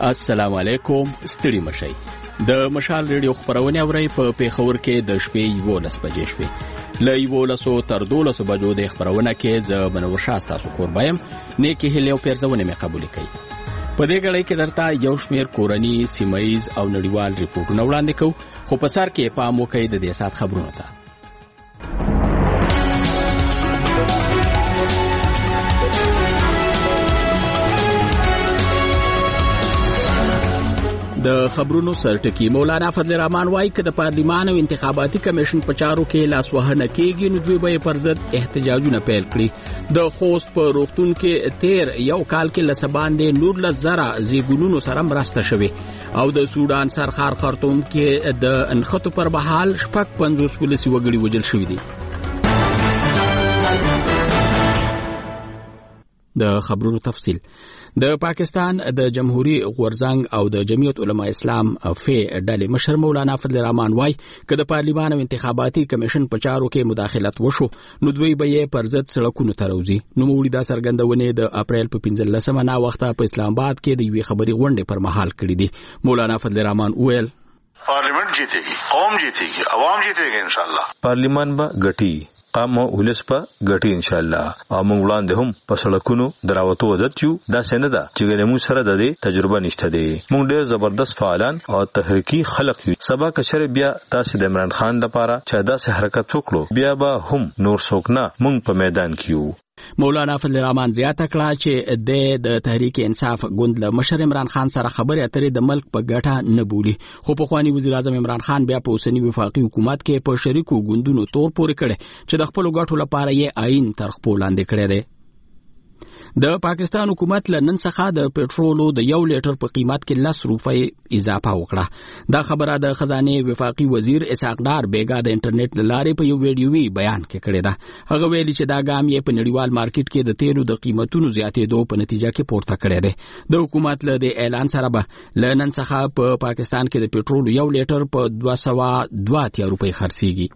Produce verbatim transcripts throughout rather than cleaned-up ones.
السلام علیکم. ستړي مشئ. د مشال ریډیو خبرونه اوري په پیښور کې د شپې یولس بجې شوې. له یولس تر دولس بجو د خبرونه کې ز بنور شاستا سو قربایم نیکی هلیو پیرځونه مې قبول کړي. په دې غړې کې درته یو شمیر کورنی سیمایز او نړیوال ریپورتونه وړاندې کوو، خو په سر کې پام وکړئ د دې سات خبرونه ته. د خبرونو سرټکی مولانا فضل الرحمن وايي چې د پارلیمان او انتخاباتي کمیشن په چارو کې لاسوهنه کېږي، نو دوی به پر ضد احتجاجونه پیل کړي. د خوست په روغتون کې تیر یو کال کې لسباندې نور لزرا زیګونونو سره مرسته شوه او د سودان سرخار خرطوم کې د انخطو پر بحال شپږ پنځوس ولسی وګړي وجل شوې دي. د خبرونو تفصیل. د پاکستان د جمهوریت غورځنګ او د جمعیت علماء اسلام فی ډلې مشر مولانا فضل الرحمن وايي چې د پارلیمان او انتخاباتي کمیشن په چارو کې مداخلت وشو، نو دوی به یې پر ضد سړکونو ته راوځي. نو موږ دا څرګندونه د اپریل په پنځلسمه نا وخت په اسلام آباد کې د یوې خبري غونډې پر مهال کړې دي. مولانا فضل الرحمن وویل پارلیمنت جیتېږي، قوم جیتېږي، عوام جیتېږي ان شاء الله. پارلیمان به ګټي، قام او ولس په ګټي ان شاء الله. او موږ وړاندې هم په سړکونو دراوتو عادت یو، دا څنګه ده چې موږ سره د دې تجربه نشته دي. موږ ډېر زبردست فعالان او تحریکی خلق یو. سبا کشر بیا تاسو د عمران خان لپاره چې دا سه حرکت وکړو، بیا به هم نور څوک نه موږ په میدان کې یو. مولانا فضل الرحمن زیاته کړه چې د تحریک انصاف ګوند له مشر عمران خان سره خبرې اترې د ملک په ګټه نه بولی، خو په خواني وزیر اعظم عمران خان بیا په اوسنی وفاقي حکومت کې په شریکو ګوندونو تور پورې کړي چې د خپل ګټو لپاره یې آئین تر خپل لاندې کړی دی. د پاکستان حکومت له نن څخه د پېټرولو د یو لیټر په قیمت کې لس روپۍ اضافه وکړه. دا خبره د خزانه وفاقي وزیر اسحاق ډار بیگا د انټرنیټ لارې په یو ویډیوي بیان کې کړی ده. هغه ویلي چې دا ګام یې په نړیوال مارکیټ کې د تیلو د قیمتونو زیاتېدو په نتیجه کې پورته کړی دی. د حکومت له د اعلان سره به له نن څخه په پاکستان کې د پېټرولو یو لیټر په دوه سوه دوه اتیا روپۍ خرڅېږي.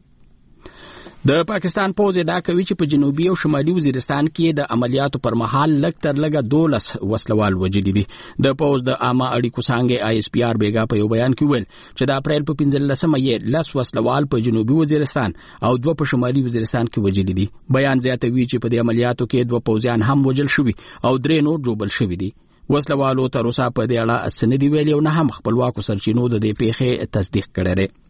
د پاکستان پوځ دا کوي چې په جنوبي او شمالي وزیرستان کې د عملیاتو پر مهال لږ تر لږه دولس وسلوال وژلي دي. د پوځ د عامه اړیکو څانګې آی اس پی آر بیگا په یو بیان کې ویل چې د اپریل په پنځلسمه یې لس وسلوال په جنوبي وزیرستان او دوه په شمالي وزیرستان کې وژلي دي. بیان زیاتوي چې په دې عملیاتو کې دوه پوځیان هم وژل شوي او درې نور جوړل شوي دي. وسلوالو تر اوسه په دې اړه سندې ویلي او نه هم خپلواکو سرچینو د دې پیښې تصدیق کړی دی.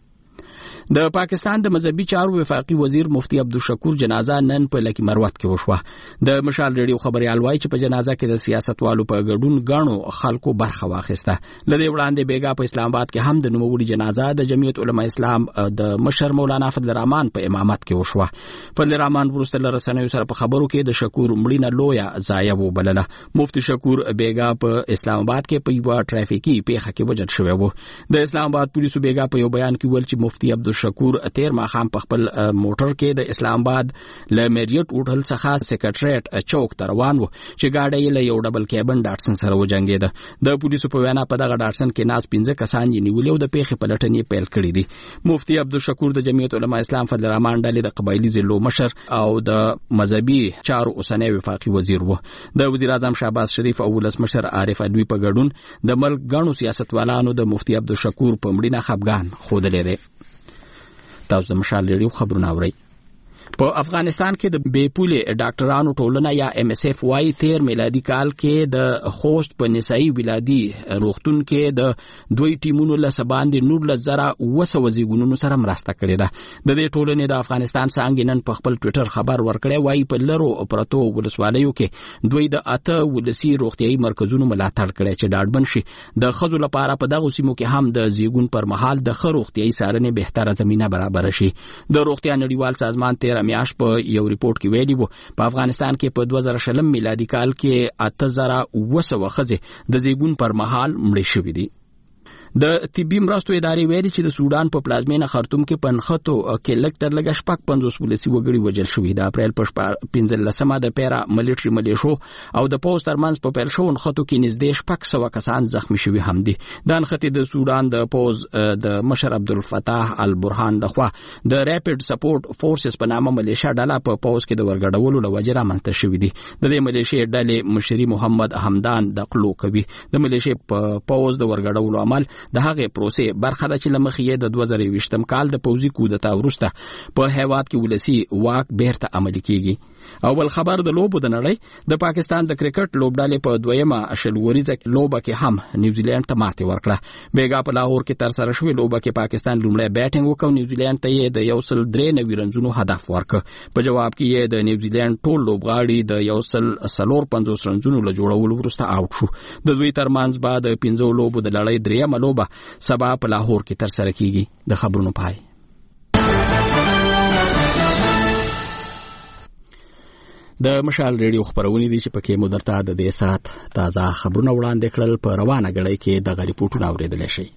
د پاکستان د مذهبي چارو وفاقي وزیر مفتی عبدالشکور جنازه نن په لکی مروت کې وشوه. د مشال ریډیو خبريال وایي چې په جنازه کې د سیاستوالو په ګډون غاڼو خلکو برخه واخیسته. لدې وړاندې بیگا په اسلام آباد کې هم د نوموړي جنازه د جمعیت علماء اسلام د مشر مولانا فضل الرحمن په امامت کې وشوه. فضل الرحمن ورسته لرسنیو سره په خبرو کې د شکور مړینه لویا ضایع وبلله. مفتی شکور بیگا په اسلام آباد کې په یو ټرافیکي پیښه کې وژل شوی و. د اسلام آباد پولیسو بیگا په یو بیان کې ویل چې مفتی عبد شکور تیر ماخام په خپل موټر کې د اسلام آباد له میریټ هوټل څخه سیکریټریټ چوک ته روان و چې گاډی له یو ډبل کیبن ډاټسن سره وجنګیده. د پولیسو په وینا په دغه ډاټسن کې ناس پنځه کسان یې نیولې او د پیښې پلټنې پیل کړې دي. مفتی عبدالشکور د جمعیت علماء اسلام فضل الرحمن ډلې د قبایلی ضلعو مشر او د مذهبي چارو اوسنی وفاقي وزیر و. د وزیر اعظم شهباز شریف او ولس مشر عارف علوي په ګډون د ملک غاڼو سیاستوالانو د مفتی عبدالشکور په مړینه خفګان خوده لري. تاسو د مشال ریډیو خبرونه اورئ. په افغانستان کې د بې پولې ډاکټرانو ټولنه یا ام اس اف وايي تیر میلادي کال کې د خوست په نسایي ولادي روغتون کې د دوی ټیمونو له سباندې نور لزره وسو زیګونونو سره مرسته کړې ده. د دې ټولنې د افغانستان څنګه نن په خپل ټوئیټر خبر ورکړی وايي په لرو پرتو ولسوالیو کې دوی د اته ولسی روغتيایي مرکزونو ملاتړ کړی چې ډاډمن شي د خزو لپاره په دغه سیمو کې هم د زیګون پر مهال د خو روغتيایي څارنې بهتره زمينه برابر شي. د روغتیا نړیوال سازمان تیر میاش په یو ریپورت کې ویلي وو په افغانستان کې په دوه زره شلم میلادي کال کې اته زره وسو خزه د زیګون پر مهال مړې شوې دي. د طبي مرستو ادارې ویلي چې د سودان په پلازمینه خرطوم کې پنخته کې لږ تر لږه شپږ پنځوس ولسي وګړي وژل شوي. د اپریل په پنځلسمه د پیرا ملیټري ملیشو او د پوز ترمنځ په پیل شوو نښتو کې نږدې شپږ سوه کسان زخمي شوي هم دي. دا نښتې د سودان د پوز د مشر عبدالفتاح البرهان لخوا د ریپډ سپورټ فورسز په نامه ملیشیا ډله په پوز کې د ورګډولو له وجې رامنځته شوي دي. د دې ملیشیا ډلې مشري محمد حمدان د قلو کوي. د ملیشیا په پوز د ورګډولو عمل د هغې پروسې برخه ده چې له مخې یې د دوه زره یوویشتم کال د پوځي کودتا وروسته په هیواد کې ولسي واک بیرته عملي کیږي. اول خبر د لوبو د نړۍ د پاکستان د کرکټ لوبډلې په دویمه شلوریزه لوبه کې هم نیوزیلند ته ماتې ورکړه. بیګا په لاهور کې تر سره شوې لوبه کې پاکستان لومړی بیټینګ وکړ، نیوزیلند ته یې د یو سل درې نوي رنزونو هدف ورکړ. په جواب کې یې د نیوزیلند ټول لوبغاړي د یو سل څلور پنځوس رنزونو له جوړولو وروسته آوټ شو. د دوی ترمنځ به د پنځو لوبو د لړۍ درېیمه لوبه سبا په لاهور کې تر سره کیږي. د خبرونو پای. د مشال ریډیو خبرونه دي چې پکې مو درته د دې سات تازه خبرونه وړاندې کړل. په روانه غړۍ کې د غریپوټونه اوریدل شي.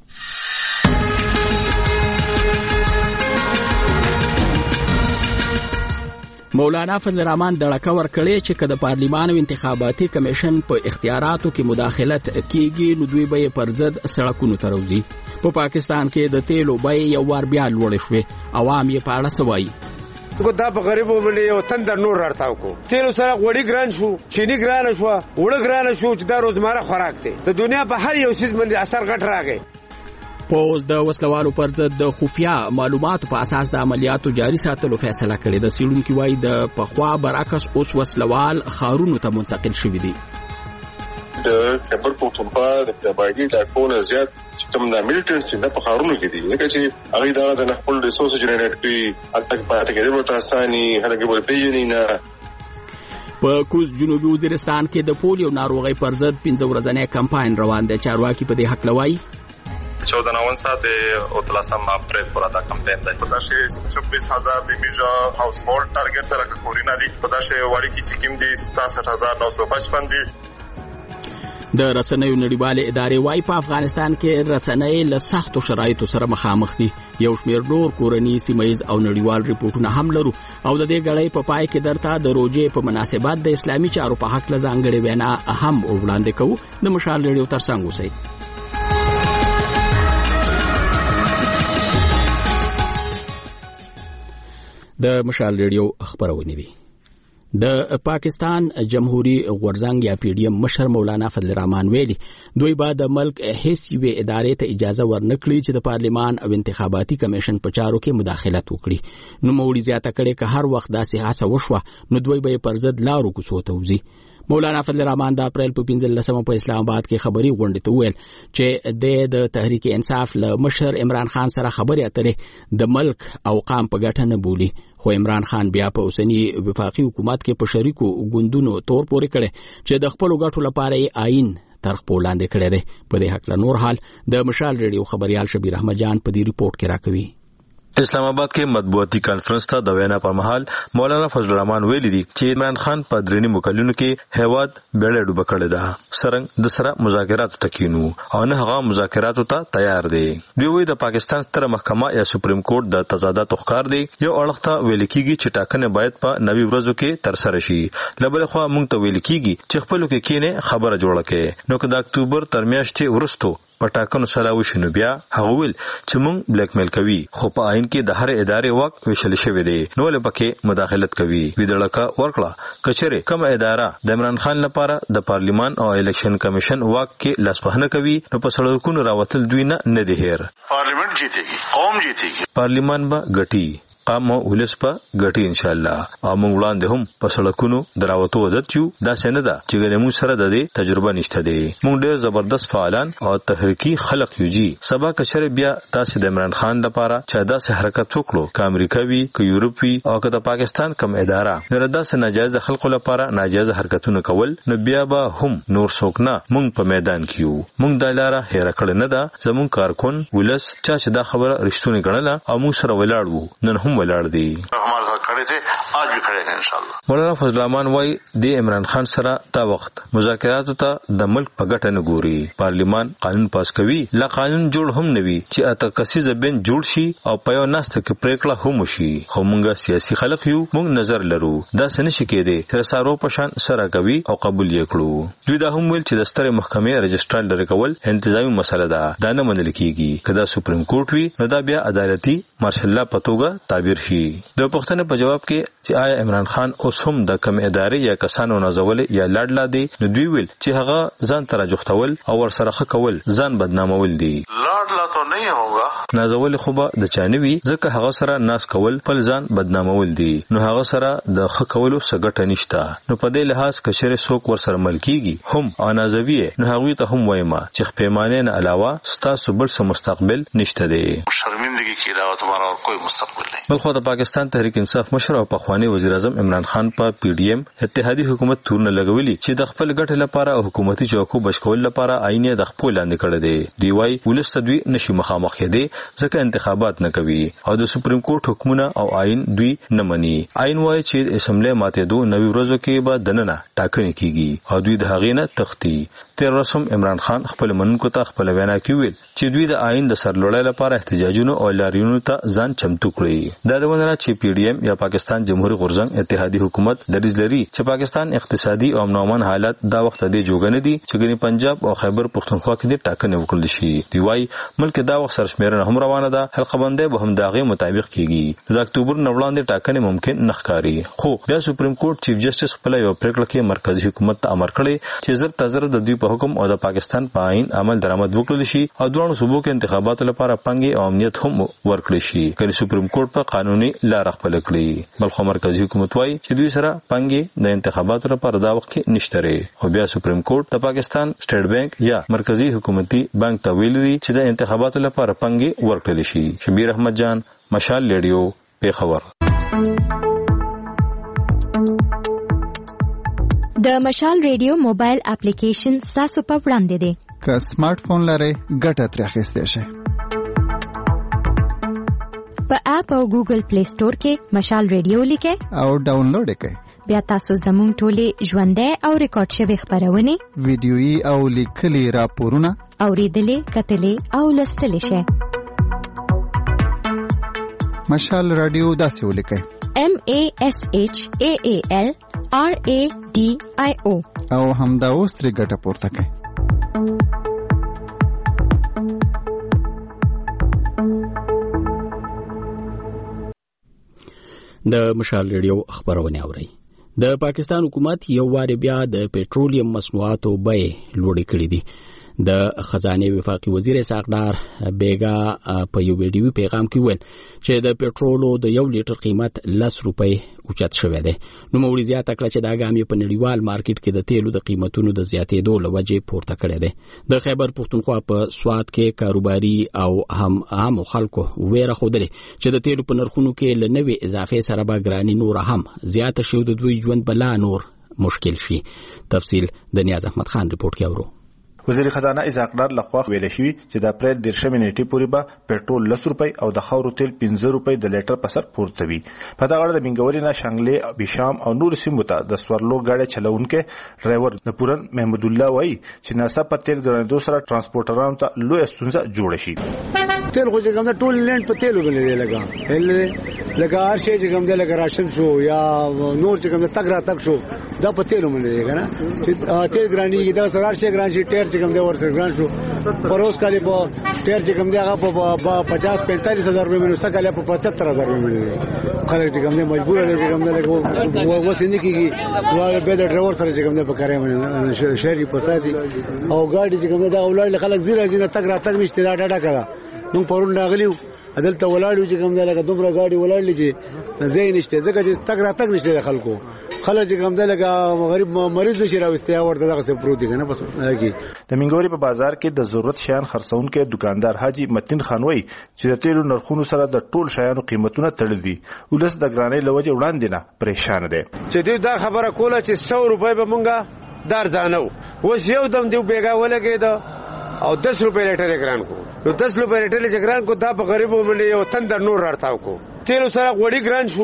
مولانا فضل الرحمن دړکه ورکړې چې کله پارلیمان او انتخاباتي کمیشن په اختیاراتو کې مداخلت کیږي نو دوی به پر ضد سړکونو ته راوځي. په پاکستان کې د تیلو بیې یو وار بیا لوړې شوې. عوام یې په اړه څه وایي؟ کو دا په غریبو باندې یو تندر نور راټاو کو. تیلو سره وړي ګران شو، چینی ګران شو، وړه ګران شو چې دا روزمره خوراک دی. د دنیا په هر یو شی باندې اثر غټ راغی. پوز د وسلوالو پر ضد د خفیا معلوماتو په اساس د عملیاتو جاري ساتلو فیصله کړې ده. سیړونکي وایي د پخوا برعکس اوس وسلوال خارونو ته منتقل شوي دي. د خبر پښتونخوا د تباہي ډاکونه زیات کوم د ملټری چې د خارونو کې دي ځکه چې هغه دا د خپل ریسورس جنریټ کوي التک پاتې کېږي ورته اساني هغه به پیژني نه. په کوز جنوبي وزیرستان کې د پولیو ناروغۍ پر ضد پنځه ورځنی کمپاین روان دی. چارواکي په دې حق لوي چودہ نون سات اتلاسم اپریل پورا دا کمپین دی. پداشه چوبیس هزار دی میجا هاوس هولډ ټارګټ تر کورینا دی. پداشه واړی کی چکیم دی ستاسठ هزار نو سو پچپن دی. د رسنیو نړیوالې ادارې وايي په افغانستان کې رسنۍ له سختو شرایطو سره مخامخ دي. یو شمېر نور کورني سیمایز او نړیوال ریپورټونه هم لرو او د دې غړۍ په پای کې درته د روزې په مناسبت د اسلامي چارو په حق له ځانګړې وینا هم وړاندې کوو. د مشال ریډیو ترڅنګ اوسئ. د مشال ریډیو خبرونه دي. د پاکستان جمهوریت غورځنګ یا پی ډی ایم مشر مولانا فضل الرحمن ویلي دوی به د ملک هیڅ یوې ادارې ته اجازه ورنکړي چې د پارلیمان او انتخاباتي کمیشن په چارو کې مداخلت وکړي. نو موړي زیاته کړي که هر وخت داسې هڅه وشوه نو دوی به پر ضد لارو کوڅو ته وځي. مولانا فضل الرحمن د اپریل په پنځلسمه په اسلام آباد کې خبري غونډې ته ویل چې د تحریک انصاف له مشر عمران خان سره خبرې اترې د ملک او قام په ګټه نه بولي. خو عمران خان بیا په اوسنی وفاقي حکومت کې په شریکو ګوندونو تور پورې کړي چې د خپل ګټو لپاره یې آئین تر خپل لاندې کړی دی. په دې حق له نور حال د مشال ریډیو خبريال شبیر احمد جان په دې ریپورت کې راکوي. اسلام آباد کې مطبوعاتي کانفرنس ته د وینا پر مهال مولانا فضل الرحمن ویلي دي چې عمران خان په درېنی مکلونو کې هیواد بیړې ډوب کړی ده. سرنګ د سره مذاکرات تکینو او نه هغه مذاکراتو ته تیار دي. دوی وایي د پاکستان ستره محکمه یا سپریم کورټ د تضاداتو ښکار دی. یو اړخ ته ویل کېږي چې ټاکنې باید په نوي ورځو کې تر سره شي. لبل خو موږ ته ویل کېږي چې خپلو کې کینه خبره جوړه کړي. نو که د اکتوبر تر میاشتې وروسته پټاکنو سره وشنو بیا هغه ویل چې مونږ بلیک میل کوي. خو په آئین کې د هر ادارې واک ویشل شوی دی نو له پکې مداخلت کوي. ویډړکا ورکړه کچره کوم اداره د عمران خان لپاره د پارلیمان او الیکشن کمیشن واک کې لاسوهنه کوي نو په سړکونو راوتل دوی نه نه دی هیر. پارلیمنت جیتېږي، قوم جیتېږي، پارلیمان به ګټي، قام او ولس په ګټي ان شاء الله. او موږ وړاندې هم په سړکونو دراوتو عادت یو دا څنګه ده چې ګنمو سره د دې تجربه نشته دی. موږ ډېر زبردست فعالان او تحریکی خلق یو جی. سبا کچره بیا تاسو د عمران خان لپاره چې داسې حرکت وکړو که امریکا وي که یورپ وي او که د پاکستان کوم اداره نه داسې ناجایز خلکو لپاره ناجایز حرکتونه کول نو بیا به هم نور څوک نه موږ په میدان کې یو. موږ د لاره هیر کړل نه ده. زموږ کارکون ولس چا چې دا خبره رښتونی ګڼله او موږ سره ولاړ وو نن هم ولاړ دي. हमारा हमारे साथ खड़े थे, आज भी खड़े हैं इंशाल्लाह. مولانا فضل الرحمن وای د عمران خان سره تا وخت مذاکرات ته د ملک په ګټه نه ګوري. پارلیمان قانون پاس کوي، لا قانون جوړ هم نوي چې اته کسیزه بین جوړ شي او په یو ناسته کې پریکړه هم وشي. خو موږ سیاسي خلک یو، موږ نظر لرو دا څه نشي کېدی تر سارو پشان سره کوي او قبول یې کړو. دوی دا هم ویل چې د سترې محکمې رجسټرار لري کول انتظامی مسله ده، دا نه منل کیږي. کدا سپریم کورټ وی نو دا بیا عدالتي مارشل الله پتوګه تعبیر شي. د پښتنه په جواب کې چې آیا عمران خان اوس هم د کم ادارې یا کسانو نازول یا لاډلا دي، نو دوی ویل چې هغه ځان تر جوختول او ور سره خکول ځان بدنامول دي. لاډلا تو نه ہوگا، نازول خو به د چانوي ځکه هغه سره ناس کول پل ځان بدنامول دي، نو هغه سره د خکولو سګټه نشته. نو په دې لحاظ کشر څوک ور سره ملکیږي هم انازوي، نو هغه ته هم وایما چې پیمانه نه علاوه ستاسو بل څه مستقبل نشته دی. شرمندگی کی علاوه تمہارا اور کوئی مستقبل نہیں. بلخو د پاکستان تحریک انصاف مشر او پخوانی وزیر اعظم عمران خان په پی ډی ایم اتحادی حکومت تورن لګولي چې د خپل ګټ لپاره او حکومتي چوکو بشکول لپاره آئینه د خپل لاندې کړی دی. دی وايي ولست دوی نشي مخامخ کېدی ځکه انتخابات نه کوي او د سپریم کورټ حکمونه او آئین دوی نه مني. آئین وايي چې اسمبلی ماته دوه نوي ورځو کې به دننه ټاکنې کیږي او دوی د هغې نه تختی. تیر رسم عمران خان خپل منونکو ته خپل وینا کې ویل چې دوی د آئین د سرلوړۍ لپاره احتجاجونو او لاریونو ته ځان چمتو کړی. دا د ونه چې پی ډی ایم یا پاکستان جمهوریت غورځنګ اتحادی حکومت دریځ لري چې پاکستان اقتصادي او امن امان حالت دا وخت د جوګنه دي چې ګنې پنجاب او خیبر پختونخوا کې د ټاکنې وکړل شي. دی وايي ملک دا وخت سرشمیرنه هم روانه ده، حلقه بندي به هم داغه مطابق کیږي. د اکتوبر نه وړاندې ټاکنې ممکن نه ښکاري. خو بیا سپریم کورټ چیف جسټس خپل یو پریکړه کې مرکزی حکومت ته امر کړی چې زر تزر د دوی په حکم او د پاکستان په آئین عمل درآمد وکړل شي او دوه صوبو کې انتخاباتو لپاره پنګي او امنیت هم ورکړي شي. کله سپریم کورټ په قانوني لار خپل کړی، بلخو مرکزی حکومت وايي چې دوی سره پنګي د انتخاباتو لپاره دا وخت کې نشته. خو بیا سپریم کورټ د پاکستان سټیټ بانک یا مرکزی حکومتي بانک ته ویلي چې د انتخاباتو لپاره پنګي ورکړل شي. شبیر احمد جان، مشال ریډیو، پیښور. د مشال ریډیو موبایل اپلیکیشن تاسو په وړاندې دی. که سمارټ فون لرئ ګټه ترې اخیستی شئ. په اپ او ګوګل پلی سٹور کې مشال ریډیو لیکئ او ډاونلوډ یې کړئ. بیا تاسو زموږ ټولې ژوندۍ او ریکارډ شوي خپرونې، ویډیويي او لیکلي راپورونه اورېدلې، کتلې او لوستلی شئ. مشال رادیو داسې ولیکئ: M A S H A A L R A D I O او همدا اوس ترې ګټه پورته کړئ. د مشال ریډیو خبرونه اورئ. د پاکستان حکومت یو واری بیا د پټرولیم مصنوعاتو بیې لوړې کړې دي. د خزانه وفاقي وزیر اسحاقدار بیگا په یو ویډیو پیغام کې ویل چې د پټرولو د یو لیټر قیمت لس روپۍ اوچت شوی دی. نو موري زیاته کړه چې دا ګام په نړیوال مارکیټ کې د تیلو د قیمتونو د زیاتېدو لوجې پورته کړی دی. د خیبر پختونخوا په سواد کې کاروباري او هم عام خلکو ویره خوده چې د تیلو په نرخونو کې لنوي اضافه سره به ګرانی نور هم زیاته شي او د دوی ژوند بلا نور مشکل شي. تفصیل د نیاز احمد خان رپورت کې اورو. وزیر خزانه اسحاقدار لخوا ویل شوی چې د اپریل دیرشمې نیټې پورې به پټرول لس روپۍ او د خاورو تیل پنځه روپۍ د لیټر په سر پورته وي. په دغه اړه د بنګوري نه شانګلې، بشام او نور سیمو ته د سورلو ګاډي چلونکي ډرایور د پورن محمد الله وایي چې ناسا په تیل ګرانېدو سره ترانسپورټرانو ته لوی ستونزه جوړه شي. تیل خو چې کوم د ټول لینډ په تیلو باندې لګا هل لګا هر شی چې کوم د لګا راشن شو یا نور چې کوم د تګ را تک شو دا په تیلو باندې کنه چې تیل ګرانی دا سره شي ګران شي ټیر چې کوم د ورسره ګران شو پروس کالي په ټیر چې کوم دی هغه په پچاس پینتالیس هزار روپے منو سکاله په پچهتر هزار روپے منو خلک چې کوم دی مجبور دي چې کوم دی لګو وسنه کیږي نو به د ډرایور سره چې کوم دی په کاري باندې شهري پسادي او ګاډي چې کوم دی اولاد خلک زیره زینه تک را تک نشته دا ډاډه کړه. نو پرون راغلیو عدالت ولاړو چې کوم دی لکه دومره ګاډي ولاړلې چې زین نشته ځکه چې تک را تک نشته خلکو خلک چې کوم دی لکه غریب مریض نشي راوستي ورته دغه څه پروت دي کنه بس هغه. د منګوري په بازار کې د ضرورت شیان خرڅونکو دکاندار حاجی متین خان وای چې د تیلو نرخونو سره د ټول شیانو قیمتونه تړل دي. ولس د ګرانۍ لوجه وړاندې نه پریشان دي چې دوی دا خبره کوله چې سو روپۍ به مونږه دار ځانو وس یو دم دی بیګا ولګید او دس روپے لیټر ګران کو نو دس روپے لیټر ګران کو دا په غریبو باندې یو تندر نور راړتاو کو. تیل سره وړي ګران شو،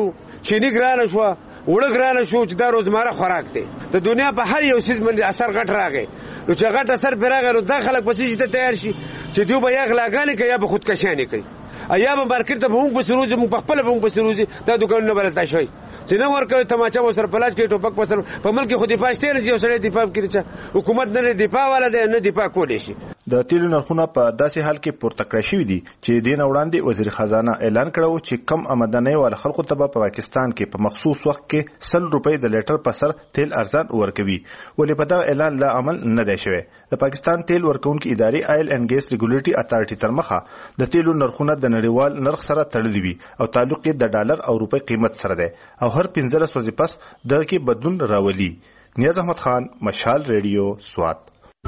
چینی ګرانه شو وړه ګرانه شو چې دا روزمره خوراک دی د دنیا په هر یو څیز باندې اثر غټ راغی نو چې غټ اثر پر راغی نو دا خلک پسې چې تیار شي چې دوی به یا غلاګانې کوي یا به خودکشانې کوي ایا به مارکیټ ته موږ په سروج موږ په خپل موږ په سروج دا دکانونه بلتا شوی چې نو ورکوي تماچا وسر پلاش کې ټوپک وسر په ملک خو دفاع شته نه چې سړی دفاع کوي چې حکومت نه دفاع والا دی نه دفاع کولی شي د تیلو نرخونه په داسې حال کې پورته کړی شوي دي چې دین وړاندې وزیر خزانه اعلان کړو چې کم آمدنۍ ول خلکو ته په پاکستان کې په مخصوص وخت کې سل روپۍ د لیټر په سر تیل ارزان ورکوي ولې په دا اعلان لا عمل نه دی شوی د پاکستان تیل ورکونکو ادارې آیل اینڈ ګیس ریګولیټری اتارټي تر مخه د تیلو نرخونه د نړیوال نرخ سره تړلي وي او تعلق یې د ډالر او روپۍ قیمت سره دی او هر پنځلس ورځې پس دغه کې بدلون راولي. نیاز احمد خان، مشال ریډیو، سوات.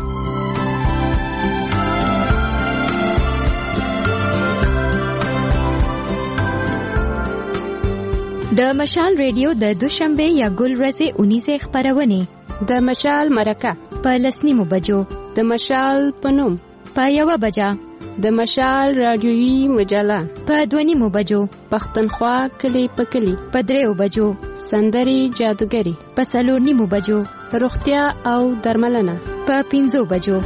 د مشال ریډیو د دوشنبه یا ګل ورځې اونیزه خبرونه د مشال مرکه په لسنیمو بجو د مشال پنوم په یو بجا د مشال رادیویی مجله په دونیمو بجو پښتونخوا کلی په کلی په دریو بجو سندري جادوګری په څلور نیمو بجو روغتیا او درملنه په پنځو بجو.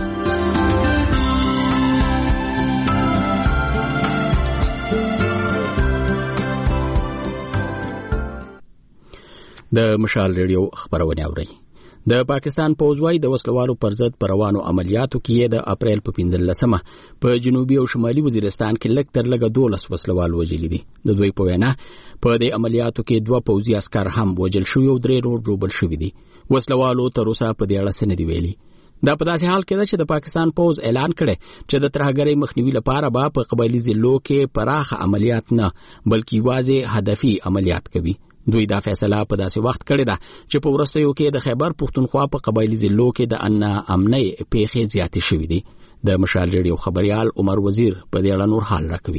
د مشال ریډیو خبرونه اوري. د پاکستان پوځوي د وسلوالو پر ضد پر روانو عملیاتو کې د اپریل په پنځلسمه په جنوبي او شمالي وزیرستان کې لږ تر لږه دولس وسلوال وژل دي. د دوی په وینا په دې عملیاتو کې دوه پوځي عسكر هم وژل شوي او درې نور ژوبل شوي دي. وسلوالو تر اوسه په دې اړه څه نه دي ویلي. دا په داسې حال کې ده چې د پاکستان پوځ اعلان کړی چې د ترهګرۍ مخنیوي لپاره به په قبایلي ضلعو کې پراخه عملیات نه بلکې واضح هدفي عملیات کوي. دوی دا فیصله په داسې وخت کړی ده چې په وروستیو کې د خیبر پښتونخوا په قبایلي ضلعو کې د ان امنۍ پیښې زیاتې شوې دي. د مشال ریډیو خبريال عمر وزیر په دې اړه نور حال راکوي.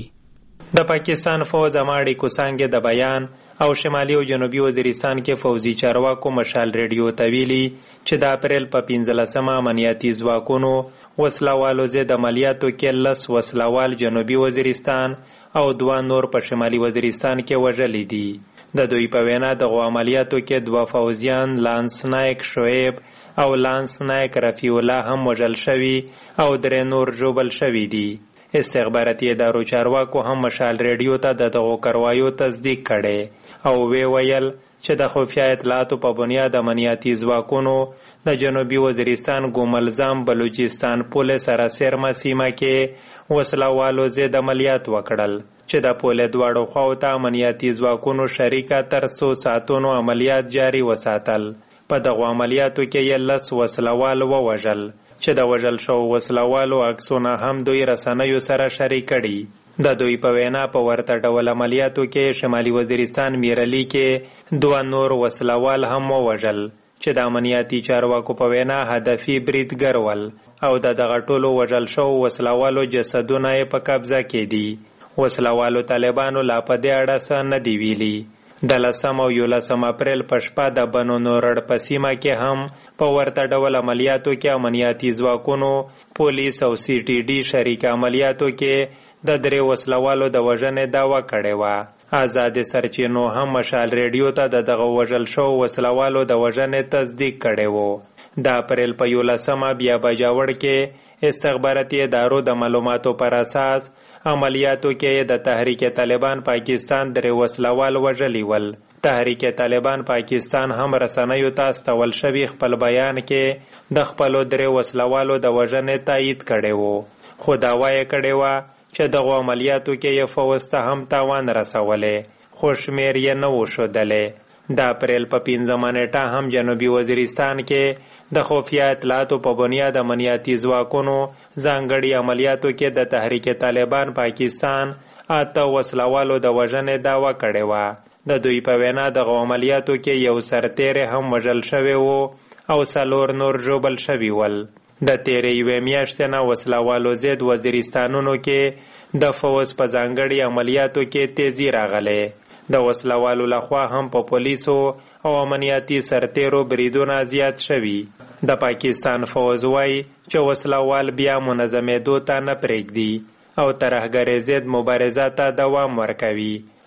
د پاکستان فوج اماړي کوسانګ د بیان او شمالي او جنوبي وزیرستان کې فوجي چارواکو مشال ریډیو ته ویلي چې د اپریل په پنځلسمه امنیتي ځواکونو وسلوالو ضد عملیاتو کې لس وسلوال جنوبي وزیرستان او دوه نور په شمالي وزیرستان کې وژلي دي. د دوی په وینا دغه عملیاتو کې دوه فوجیان لانس نایک شعیب او لانس نایک رفیع الله هم وژل شوي او درې نور ژوبل شوي دي. استخباراتي ادارو چارواکو هم مشال ریډیو ته د دغو کاروایو تصدیق کړي او وی ویل چې د خفیه اطلاعاتو په بنیاد امنیتي ځواکونو د جنوبي وزیرستان ګوملزام بلوچستان پولیس سراسر سیمه کې وسلوالو ضد عملیات وکړل چې د پولیس دواړو خواو ته امنیتي ځواکونو شریکه تر څو ساعتونو عملیات جاري وساتل. په دغو عملیاتو کې یې لس وسلوال ووژل چې د وژل شو وسلوالو عکسونه هم دوی رسنیو سره شریک کړي. د دوی په وینا په ورته ډول عملیاتو کې شمالي وزیرستان میرعلي کې دوه نور وسلوال هم ووژل چې د امنیتي چارواکو په وینا هدفي بریدګر ول او د دغه ټولو وژل شو وسلوالو جسدونه یې په قبضه کې دي. وسلوالو طالبانو لا په دې اړه څه نه دی ویلي. د لسم او یولسم اپریل په شپه د بنو نورړ په سیمه کې هم په ورته ډول عملیاتو کې امنیتي ځواکونو پولیس او سی ټي ډي شریک عملیاتو کې د درې وسلوالو د وژنې دعوه کړې وه. آزاد سرچینو هم مشال ریډیو ته د دغه وژل شو وسلوالو د وژنې تصدیق کړی و. د اپریل په یولسمه بیا بجاوړ کې استخباراتي ادارو د معلوماتو پر اساس عملیاتو کې د تحریک طالبان پاکستان درې وسلوال وژلي ول. تحریک طالبان پاکستان هم رسنیو ته استول شوی خپل بیان کې د خپلو درې وسلوالو د وژنې تایید کړی و، خو دعوا یې کړې وه چې دغو عملیاتو کې یې فوج ته هم تاوان رسولی، خو شمېر یې نه و ښودلی. د اپریل په پنځمه نیټه هم جنوبي وزیرستان کې د خفیه اطلاعاتو په بنیاد امنیتي ځواکونو ځانګړي عملیاتو کې د تحریک طالبان پاکستان اته وسلوالو د وژنې دعوه کړې وه. د دوی په وینا دغه عملیاتو کې یو سرتیری هم وژل شوی و او څلور نور ژوبل شوي ول. د تیرې یوې میاشتې نه وسلوالو ضد وزیرستانونو کې د فوج په ځانګړي عملیاتو کې تیزی راغلی. د وسلوالو لخوا هم په پولیسو او امنیتي سرتیرو بریدونه زیات شوي. د پاکستان فوج وایي چې وسلوال بیا منظمېدو ته نه پرېږدي او ترهګرۍ ضد مبارزه ته دوام ورکوي.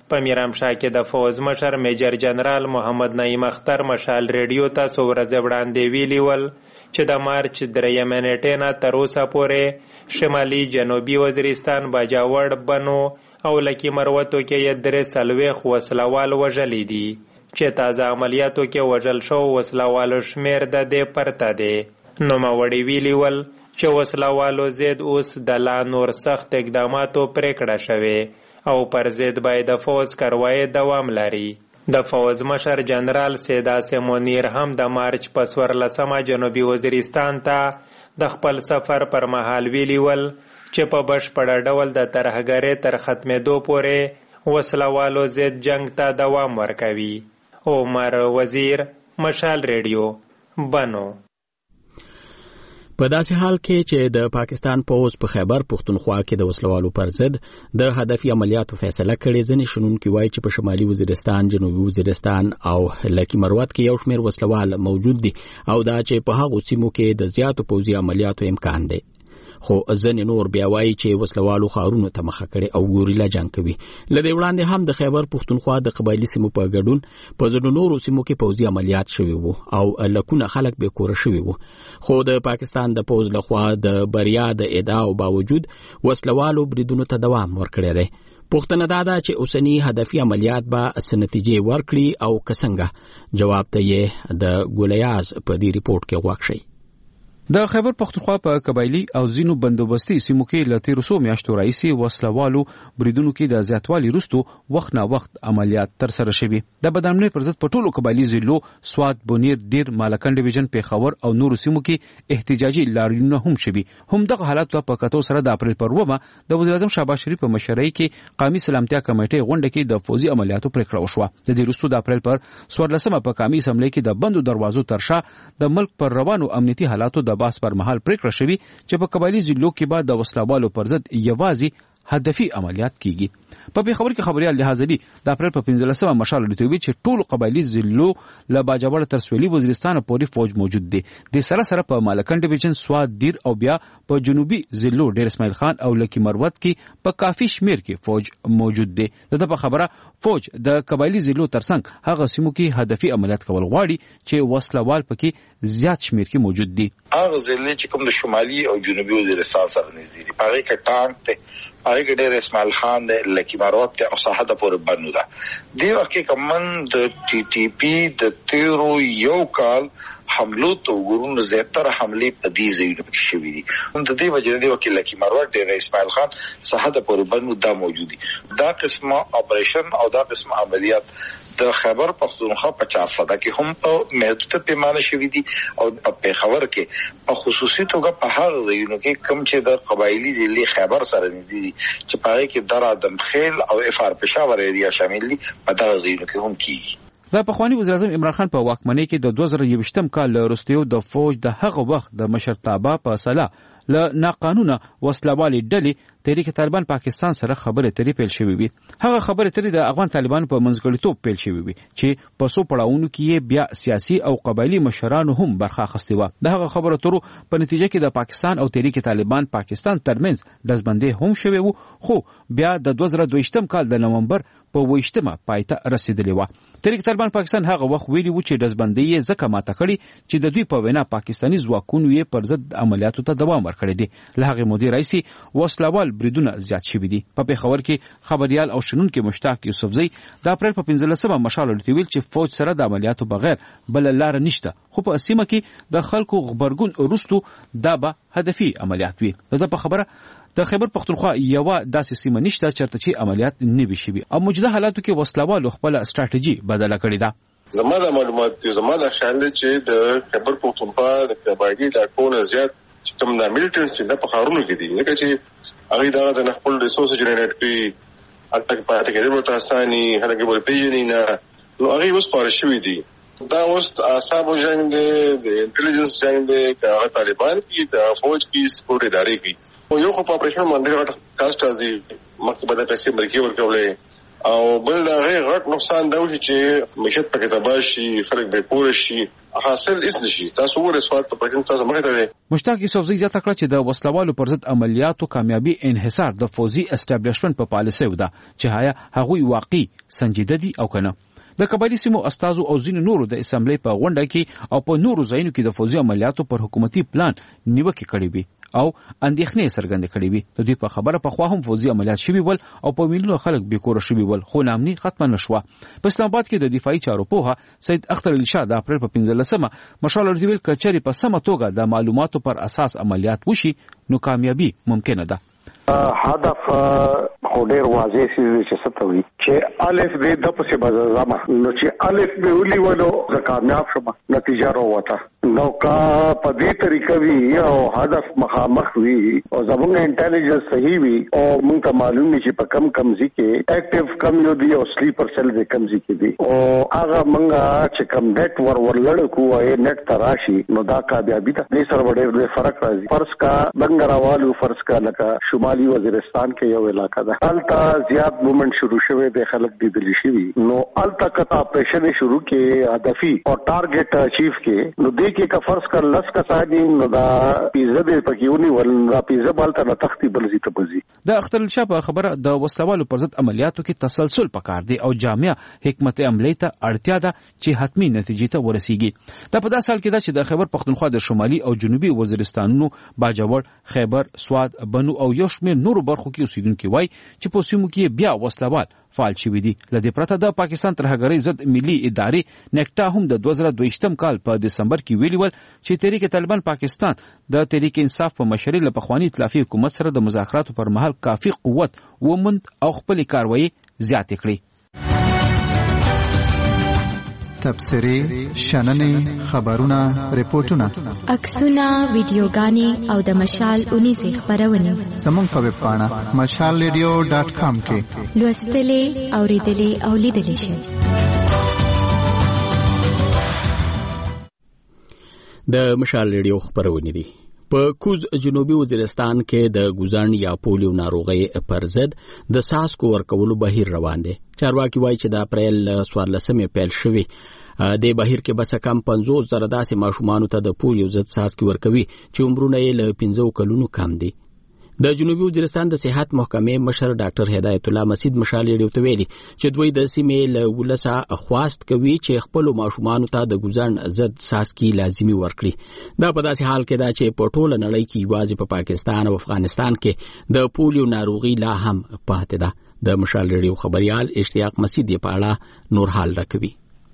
په میرامشاه کې د فوز مشر میجر جنرال محمد نعیم اختر مشال ریډیو ته څو ورځې وړاندې ویلي ول چې د مارچ درېیمې نیټې نه تر اوسه پورې شمالي جنوبي وزیرستان باجوړ بنو او لکي مروتو کې یې درې څلوېښت وسلوال وژلي دي چې تازه عملیاتو کې وژل شو وسلوالو شمیر د دې پرته دی. نوموړي ویلي ول چې وسلوالو ضد اوس د لا نور سخت اقداماتو پریکړه شوې او پر ضد باید د فوز کاروایی دوام لري. د فوز مشر جنرال سید عاصم منیر هم د مارچ په څوارلسمه جنوبي وزیرستان ته د خپل سفر پر مهال ویلي ول چې په بشپړه ډول د ترهګرۍ تر ختمېدو پورې وسلوالو ضد جنگ ته دوام ورکوي. عمر وزیر، مشال ریډیو، بنو. په داسې حال کې چې د پاکستان پوز په خیبر پختونخوا کې د وسلوالو پر ضد د هدفي عملیاتو فیصله کړې، ځینې شنونکي وایي چې په شمالي وزیرستان، جنوبي وزیرستان او لکي مروت کې یو شمېر وسلوال موجود دي او دا چې په هغو سیمو کې د زیاتو پوځي عملیاتو امکان دی. خو ځینې نور بیا وایي چې وسلوالو ښارونو ته مخه کړې او ګوریلا جنګ کوي. له دې وړاندې هم د خیبر پختونخوا د قبایلي سیمو په ګډون په ځینو نورو سیمو کې پوځي عملیات شوي وو او لکونه خلک بې کوره شوي وو. خو د پاکستان د پوځ لخوا د بریا د ادعاو باوجود وسلوالو بریدونو ته دوام ورکړی دی. پوښتنه دا ده چې اوسني هدفي عملیات به څه نتیجې ورکړي او که څنګه؟ جواب ته یې د ګولیاز په دې ریپورټ کې غوږ شئ. د خیبر پختونخوا په قبایلی او زینو بندوبستي سیمو کې له تیرو څو میاشتو راهیسې وسلوالو بریدونو کې د زیاتوالي وروسته وخت نه وخت عملیات ترسره شوي. د بدامنۍ پر ضد په ټولو قبایلي ضلعو سوات، بونیر، دیر، مالکن ډیویژن، پیښور او نورو سیمو کې احتجاجي لاریونونه هم شوي. همدغه حالات په کتو سره د اپریل پر اوومه د وزیراعظم شهباز شریف په مشرۍ کې قومي سلامتیا کمیټې غونډه کې د فوزي عملیاتو پریکړه وشوه. د دې وروسته د اپریل پر څوارلسمه په قومي اسمبلۍ کې د بندو دروازو تر شا د ملک پر روانو امنیتي حالاتو د باس پر مهال پریکړه شوی چې په قبایلی ضلعو کې به د وسلوالو پر ضد یوازې هدفي عملیات کیږي. په پیښور کې خبريال لحاظري د اپریل په پنځلسمه مشال لټوي چې ټول قبایلی ضلعو له باجوړ تر سویلي وزیرستان پورې فوج موجود دی. د سره سره په مالکن ډیویژن، سوات، دیر او بیا په جنوبي ضلعو ډیر اسماعیل خان او لکی مروت کې په کافي شمیر کې فوج موجود دی. دغه خبره فوج د قبایلی ضلعو ترڅنګ هغه سیمو کې هدفي عملیات کول غواړي چې وسلوال پکې زیات شمیر کې موجود دي. هغه ضلع چې کوم د شمالي او جنوبي وزیرستان سره نږدې دي، هغه کې ټانک ته هغه ډېر اسماعیل خان د لکی مروت ته او صحه د پورې بنو ده. دی وخت کې کومن د ټي ټي پی د تیرو یو کال حملو ته وګورو زیاتره حملې په دې ځایونو کې شوې دي. هم د دې وجه دی چې لکی مروت ډېر اسماعیل خان صحه د پورې بنو دا موجود دي. دا قسمه اپریشن او دا قسمه عملیات د خیبر پختونخوا په چار سده کې هم په محدوده پیمانه شوې دي او په پیښور کې په خصوصي توګه په هغه ځایونو کې کم چې د قبایلی ضلع خیبر سره نږدې دي چې په هغه کې در ادم خیل او افار پېښور ایریا شامل دي، په دغه ځایونو کې هم کیږي. د پخوانی وزیراعظم عمران خان په واکمنۍ کې د دوه زره یوویشتم کال وروستیو د فوج د هغه وخت د مشرتابه په سلا له ناقانونه وسلوالي ډلې تحریک طالبان پاکستان سره خبرې اترې پیل شوې وي. هغه خبرې اترې د افغان طالبانو په منځګړیتوب پیل شوې وي چې په څو پړاوونو کې بیا سیاسي او قبایلی مشرانو هم برخه اخیستې وه. د هغه خبرو اترو په نتیجه کې د پاکستان او تحریک طالبان پاکستان ترمنځ ډزبندۍ هم شوې وو، خو بیا د دوه زره دویشتم کال د نومبر په ویشتمه پای ته رسیدلې وه. تحریک طالبان پاکستان هغه وخت ویلي وو چې ډزبندۍ یې ځکه ماته کړې چې د دوی په وینا پاکستاني ځواکونو یې پر ضد عملیاتو ته دوام ورکړی دی. له هغې مودې راهیسې وسلوال بریدونه زیات شوي دي. په پیښور کې خبریال او شنونکی مشتاق یوسفزی د اپریل په پنځلسمه مشال ورته ویل چې فوج سره د عملیاتو بغیر بله لاره نشته، خو په سیمه کې د خلکو غبرګون وروسته دا به هدفي عملیات وي. د په خبره د خیبر پختونخوا یوه داسې سیمه نشته چېرته چې عملیات نه وي شوي او موجوده حالاتو کې وسلوالو خپله سټراټیجي بدله کړې ده. زما د معلومات زما د خیال دی چې د خیبر پختونخوا د قبایلي ډاکونه زیات چې کوم د میلیټنټ چې په ښارونو کې دي، ځکه چې هغوی دغه ځای نه خپل ریسورس جنریټ کړي، هلته پاتې کېدل ورته اساني، خلک یې ورپېژني نه، نو هغوی اوس خواره شوي دي. دا اوس اعصابو جنګ دی، د انټلیجنس جنګ دی، که هغه طالبان کې د فوج کې سپورټ ادارې کوي. یو خو په اپریشن باندې غټ کاسټ راځي، مخکې به د پیسې مرکې ورکولې، او بل د هغې غټ نقصان دا وشي چې معیشت پکې تباه شي، خلک بې کوره شي. حاصل اس نشي. تاسو ور سواد په پکې تاسو مخه ته مشتاق یوسفزی ځکه کړ چې د وسلوالو پر ضد عملیاتو کامیابی انحصار د فوزي اسټابلیشمنت په پالیسي ودا چې هيا هغوی واقعي سنجیده دي او کنه. د قبایلی سیمو استازو او ځینو نورو د اسمبلی په غونډه کې او په نورو ځایونو کې د فوزي عملیاتو پر حکومتي پلان نیوکه کړې وي او اندېښنې څرګندې کړې وي. د دوی په خبره په خوا هم فوزي عملیات شوي ول او په میلیونو خلک بیکوره شوي ول، خو نامني ختمه نشوه. په اسلام آباد کې د دفاعي چارو پوها سید اختر الشاه د اپریل په پنځلسمه مشال ورته کچري په سمه توګه د معلوماتو پر اساس عملیات وشي نو کامیابی ممکنه ده. هدف خو ډیر واضح شي چې څه ته وي چې الف دې د پسې بازارما نو چې الف به ولي ولو زه کامیاب شوم نتیجه راوته نو کا په دې طریقه وی او هدف مخامخ وی او زموږ انټيليجنس صحیح وی او موږ ته معلوم نشي په کم کمزي کې اکټیو کم یو دی او سلیپر سیل دې کمزي کې دی او هغه موږ چې کم نت ور ورلړ کوه نت تراشي نو دا کامیابی ده. دې سره ډېر فرق راځي. فرض کا بنګراوالو فرض کا لکه شمالي وزیرستان کې یو علاقہ ده التا زیات موومنٹ شروع شوه د خلک دی دلی شي نو التا کتا آپریشن شروع کې هدفي او ټارګټ اچیو کې نو دې کې کا فرض کر لس کا ساجي نو دا پیزه دې پکېونی ول را پیزه بالته نه تختی بلزي ته بزي. د اختر الشاه په خبره د وسلوالو پر ضد عملیاتو کې تسلسل پکار دی او جامع حکمت عملی ته اړتیا ده چې حتمی نتیجې ته ورسیږي. دا په داسې حال کې ده چې د خیبر پختونخوا د شمالي او جنوبي وزیرستانونو باجوړ، خیبر، سواد، بنو او یو شمېر نورو برخو کې اوسیدونکي وایي چې په سیمو کې بیا وسلوال فعال شوي دي. له دې پرته د پاکستان ترهګرۍ ضد ملي ادارې نیکټا هم د دوه زره دویشتم کال په دسمبر کې ویلي ول چې تحریک طالبان پاکستان د تحریک انصاف په مشرۍ له پخواني ائتلافي حکومت سره د مذاکراتو پر مهال کافي قوت وموند او خپلې کاروایي زیاتې کړې. تبصرې، شننې، خبرونه، ریپورتونه، عکسونه، ویډیوګانې او د مشال اونیزې خپرونې زموږ په ویب پاڼه مشال ریډیو ډاټ کام کې لوستلې، اوریدلې او لیدلې شئ. د مشال ریډیو خپرونې دي. په کوز جنوبي وزیرستان کې د ګوزن یا پولیو ناروغي پر ضد د ساسکو ورکولو بهیر روان دی. چارواکي وایي چې د اپریل څوارلسمې پیل شوی د بهیر کې بس کم پنځوس زره داسې ماشومان ته د پولیو ضد ساسکي ورکوي چې عمرونه یې له پنځو کلونو کم دي. د جنوبي وزیرستان د صحت محکمې مشر ډاکټر هدایت الله مسید مشال ریډیو ته ویلي چې دوی د سیمې له ولسه خواست کوي چې خپل ماشومان ته د ګوزن ضد ساسکي لازمي ورکړي. دا په داسې حال کې دا چې په ټوله نړۍ کې یوازې په پاکستان او افغانستان کې د پولیو ناروغي لا هم پاتې ده. د مشال ریډیو خبريال اشتیاق مسید په اړه نور حال راکوي.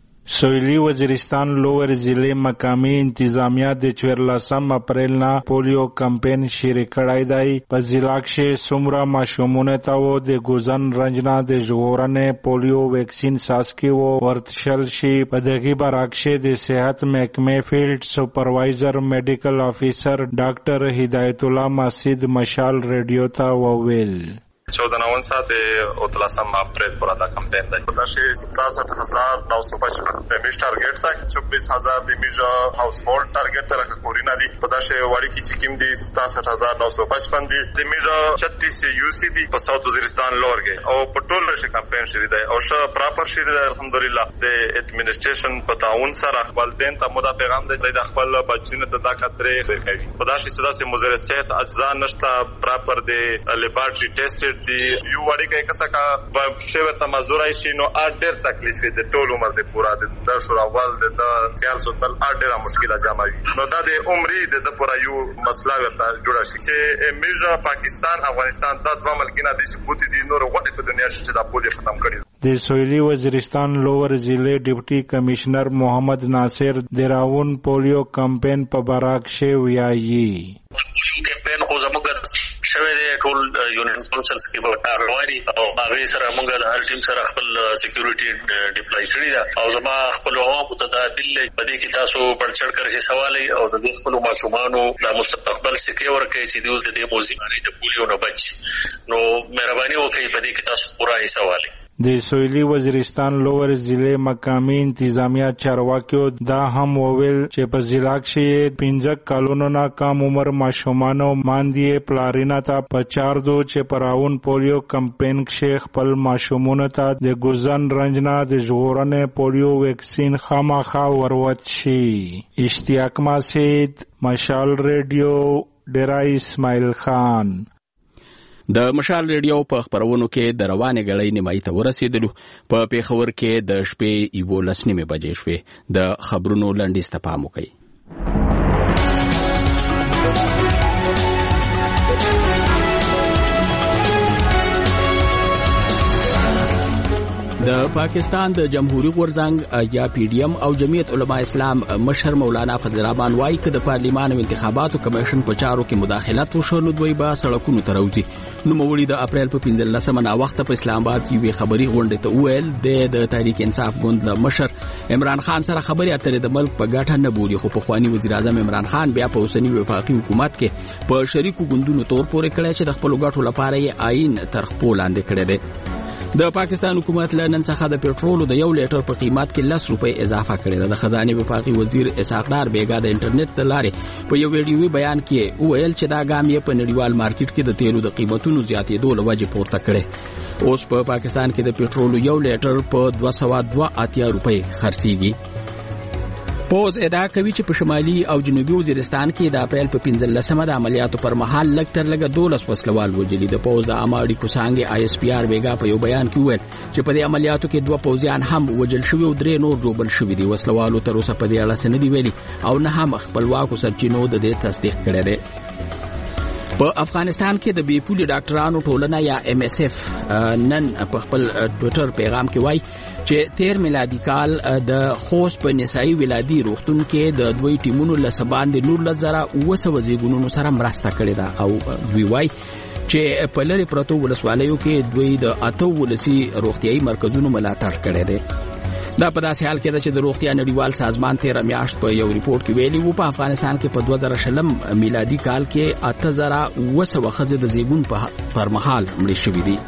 سویلی وزیرستان لوور ضلع مقامی انتظامیہ د چورلسم اپریل نا پولیو کمپین شروع کړای دی. په ضلع کې څومره ماشومونه ته و د ګوزن رنجنا د ژغورنې پولیو ویکسین ساسکي و ورتشل شي. په دغه برعکس د صحت محکمې فیلډ سپروایزر میډیکل افیسر ډاکټر هدایت الله مسید مشال ریډیو ته وویل چودہ نون سات اتلاسم اپریل پر دا کمپین دی. پتاشی ستاسٹھ ہزار نو سو پچپن پیمیش ٹارگیٹ تک چوبیس ہزار دی میجا ہاؤس ہولڈ ٹارگیٹ تک کورینا دی. پتاشی واڑی کی چکیم دی ستاسٹھ ہزار نو سو پچپن دی. دی میجا چھتیس یو سی دی په ساوث وزیرستان لور گئے او پټول رشي کمپین شری دی او ش پراپر شری دی. الحمدلله د ایڈمنسٹریشن په تعاون سره والدین ته مدا پیغام دی د خپل بچینه ته دا کترې کوي. پتاشی صدا سے مزر صحت اجزا نشتا پراپر دی لیبارټری ټیسټ دی یو وړي کې کسا کا شوه تمزورای شي نو ا ډېر تکلیف دي ټول عمر دې پورا د شوراوال د خیال سوتل ا ډېر مشکله جاموي نو دا د عمرې د پورا یو مسله ورته جوړه شي چې میجا پاکستان افغانستان د دوه ملکینه دي چې بوتي دي نور وړي په دنیا چې دا پولیو ختم کړي. د سویلی وزیرستان لوور ضلع ډیپټي کمشنر محمد ناصر دراون پولیو کمپین په براک شی ویایي. پولیو کمپین خو زموږ شوه دی ټول یونین کونسلز کې به کارواري او هغه سره موږ د هر ټیم سره خپل سکیورټي ډیپلای کړی دا او زما خپل عوام ته دا دل په دې کې تاسو پرچړ کړی سوالي او د دې خپل ماشومانو د مستقبل سکیور کوي چې دوی د دې موضوع باندې د پولیو نه بچ نو مهرباني وکړئ په دې کې تاسو پورا یې سوالي. د سویلي وزیرستان لوور ضلع مقامی انتظامیه چارواکیو دا هم وویل چې په ضلع کې پنځه کلونو نه کم عمر ماشومانو ماندې پلارینا ته په چار دو چې پراون پولیو کمپین کې خپل ماشومانو ته د ګوزن رنج نه د ژغورنې پولیو ویکسین خامخا وروت شي. اشتیاق ماسید، مشال ریډیو، ډیرای اسماعیل خان. د مشال ریډیو په خبرونو کې د روانې غړۍ نیمایي ته ورسېدلو. په پیښور کې د شپې یولس نیمې بجې شوې. د خبرونو لنډیز ته پام وکړئ. د پاکستان د جمهوریت غورځنګ یا پی ډی ایم او جمعیت علماء اسلام مشر مولانا فضل الرحمن وایي چې د پارلیمان او انتخاباتو کمیشن په چارو کې مداخلت وشو نو دوی به سړکونو ته راوځي. نوموړي د اپریل په پنځلسمه ناوخته په اسلام آباد کې یوې خبري غونډې ته وویل د تحریک انصاف ګوند له مشر عمران خان سره خبرې اترې د ملک په ګټه نه بولي، خو پخواني وزیر اعظم عمران خان بیا په اوسني وفاقي حکومت کې په شریکو ګوندونو تور پورې کړی چې د خپلو ګټو لپاره یې آئین تر خپو لاندې کړی دی. د پاکستان حکومت له نن څخه د پېټرولو د یو لیټر په قیمت کې لس روپۍ اضافه کړې ده. د خزانې وفاقي وزیر اسحاق ډار بیګا د انټرنیټ د لارې په یو ویډیوي بیان کې وویل چې دا ګام یې په نړیوال مارکیټ کې د تیلو د قیمتونو زیاتېدو له وجې پورته کړی. اوس په پاکستان کې د پېټرولو یو لیټر په دوه سوه دوه اتیا روپۍ خرڅېږي. پوز ادعا کوي چې په شمالي او جنوبي وزیرستان کې د اپریل په پنځلسمه د عملیاتو پر مهال لږ تر لږه دولس وسلوال وژلي. د پوز د عامه اړیکو څانګې آی اس پی آر بیګا په یو بیان کې وویل چې په دې عملیاتو کې دوه پوځیان هم وژل شوي او درې نور ژوبل شوي دي. وسلوالو تر اوسه په دې اړه څه نه دي ویلي او نه هم خپلواکو سرچینو د دې تصدیق کړی دی. په افغانستان کې د بې پولې ډاکټرانو ټولنه یا ایم ایس اف نن په خپل ټویټر پیغام کې وایي چې تیر میلادي کال د خوست په نسایي ولادي روغتون کې د دوی ټیمونو له سباندې نولس زره اوه سوه زیږونونو سره مرسته کړې ده او دوی وایي چې په لرې پرتو ولسوالیو کې دوی د اته ولسي روغتیایي مرکزونو ملاتړ کړی دی. دا په داسې حال کې ده چې د روغتیا نړیوال سازمان تیره میاشت په یو ریپورت کې ویلي وو په افغانستان کې په دوه زره شلم میلادي کال کې اته زره اوه سوه ښځې د زیږون پر مهال مړې شوي دي.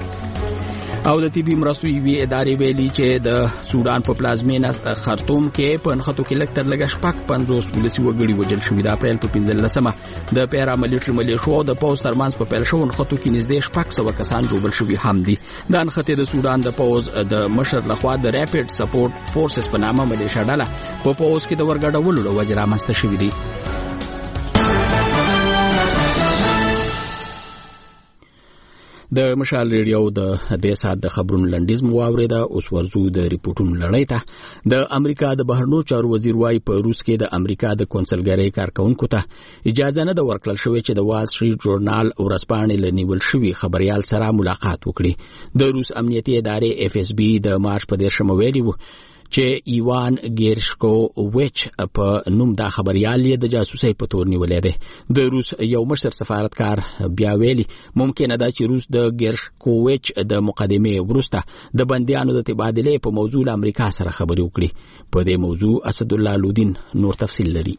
او د طبي مرستو یوې ادارې ویلي چې د سودان په پلازمینه خرطوم کې په نښتو کې لږ تر لږه شپږ پنځوس ولسي وګړي وژل شوي. د اپریل په پنځلسمه د پیرا ملیټري ملیشو او د پوځ ترمنځ په پیل شوو نښتو کې نږدې شپږ سوه کسان ژوبل شوي هم دي. دا نښتې د سودان د پوځ د مشر لخوا د ریپډ سپورټ فورسز په نامه ملیشه ډله په پوځ کې د ورګډولو له وجې رامنځته شوي دي. د مشال ریډیو د دې سات د خبرونو لنډیز مو واورېده. اوس ورځو د ریپورټونو لړۍ ته. د امریکا د بهرنیو چارو وزیر وايي په روس کې د امریکا د کونسلګرۍ کارکونکو ته اجازه نه ده ورکړل شوې چې د وال سټریټ ژورنال ورځپاڼې له نیول شوي خبریال سره ملاقات وکړي. د روس امنیتي ادارې اف اس بي د مارچ په دېرشمه ویلي وو چې ایوان ګیرشکوویچ په نوم دا خبریال یې د جاسوسۍ په تور نیولې ده. د روس یو مشر سفارتکار بیا ویلي ممکنه ده چې روس د ګیرشکوویچ د مقدمې وروسته د بندیانو د تبادلې په موضوع له امریکا سره خبرې وکړي. په دې موضوع اسدالله لودین نور تفصیل لري.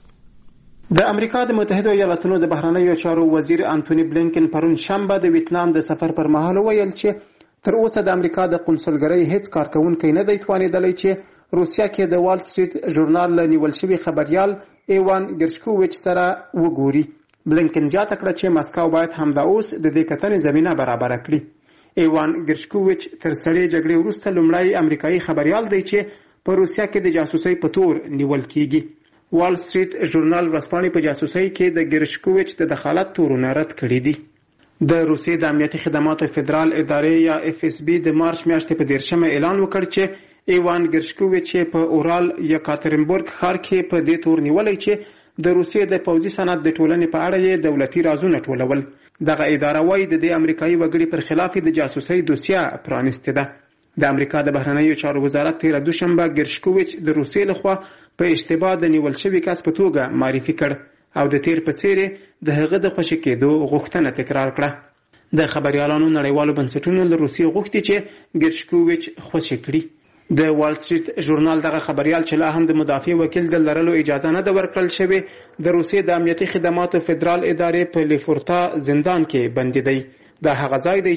د امریکا د متحده ایالاتونو د بهرنیو چارو وزیر انټونی بلینکن پرون شنبه د ویتنام د سفر پر مهال ویل چې تر اوسه د امریکا د قونسلګرۍ هیڅ کارکونکی نه دی توانیدلی چې روسیا کې د وال سټریټ ژورنال له نیول شوي خبریال ایوان ګرشکوویچ سره وګوري. بلینکن زیاته کړه چې مسکو باید همدا اوس د دې کتنې زمینه برابره کړي. ایوان ګرشکوویچ تر سړې جګړې وروسته لومړی امریکایي خبریال دی چې په روسیا کې د جاسوسۍ په تور نیول کیږي. وال سټریټ ژورنال ورځپاڼې په جاسوسۍ کې د ګرشکوویچ د دخالت تورونه رد کړي دي. د روسیې د امنیتي خدماتو فدرال ادارې یا اف اس بي د مارچ میاشتې په دیرشمه اعلان وکړ چې ایوان ګرشکوویچ په اورال یکاترینبورګ ښار کې په دې تور نیولی چې د روسیې د پوځي صنعت د ټولنې په اړه یې دولتي رازونه ټولول. دغه اداره وایي د دې امریکایي وګړي پر خلاف د جاسوسۍ دوسیه پرانستې ده. د امریکا د بهرنیو چارو وزارت تیره دوشنبه ګرشکوویچ د روسیې لخوا په اشتباه د نیول شوي کس په توګه معرفي کړ او د تیر په څیر د هغه د خوشي کېدو غوښتنه تکرار کړه. د خبريالانو نړیوالو بنسټونو له روسیې غوښتي چې ګرشکوویچ خوشي کړي. د وال سټریټ ژورنال دغه خبریال چې لا هم د مدافع وکیل د لرلو اجازه نه ده ورکړل شوې د روسیې د امنیتي خدماتو فدرال ادارې په لیفورتا زندان کې بندي دی. دا هغه ځای دی چې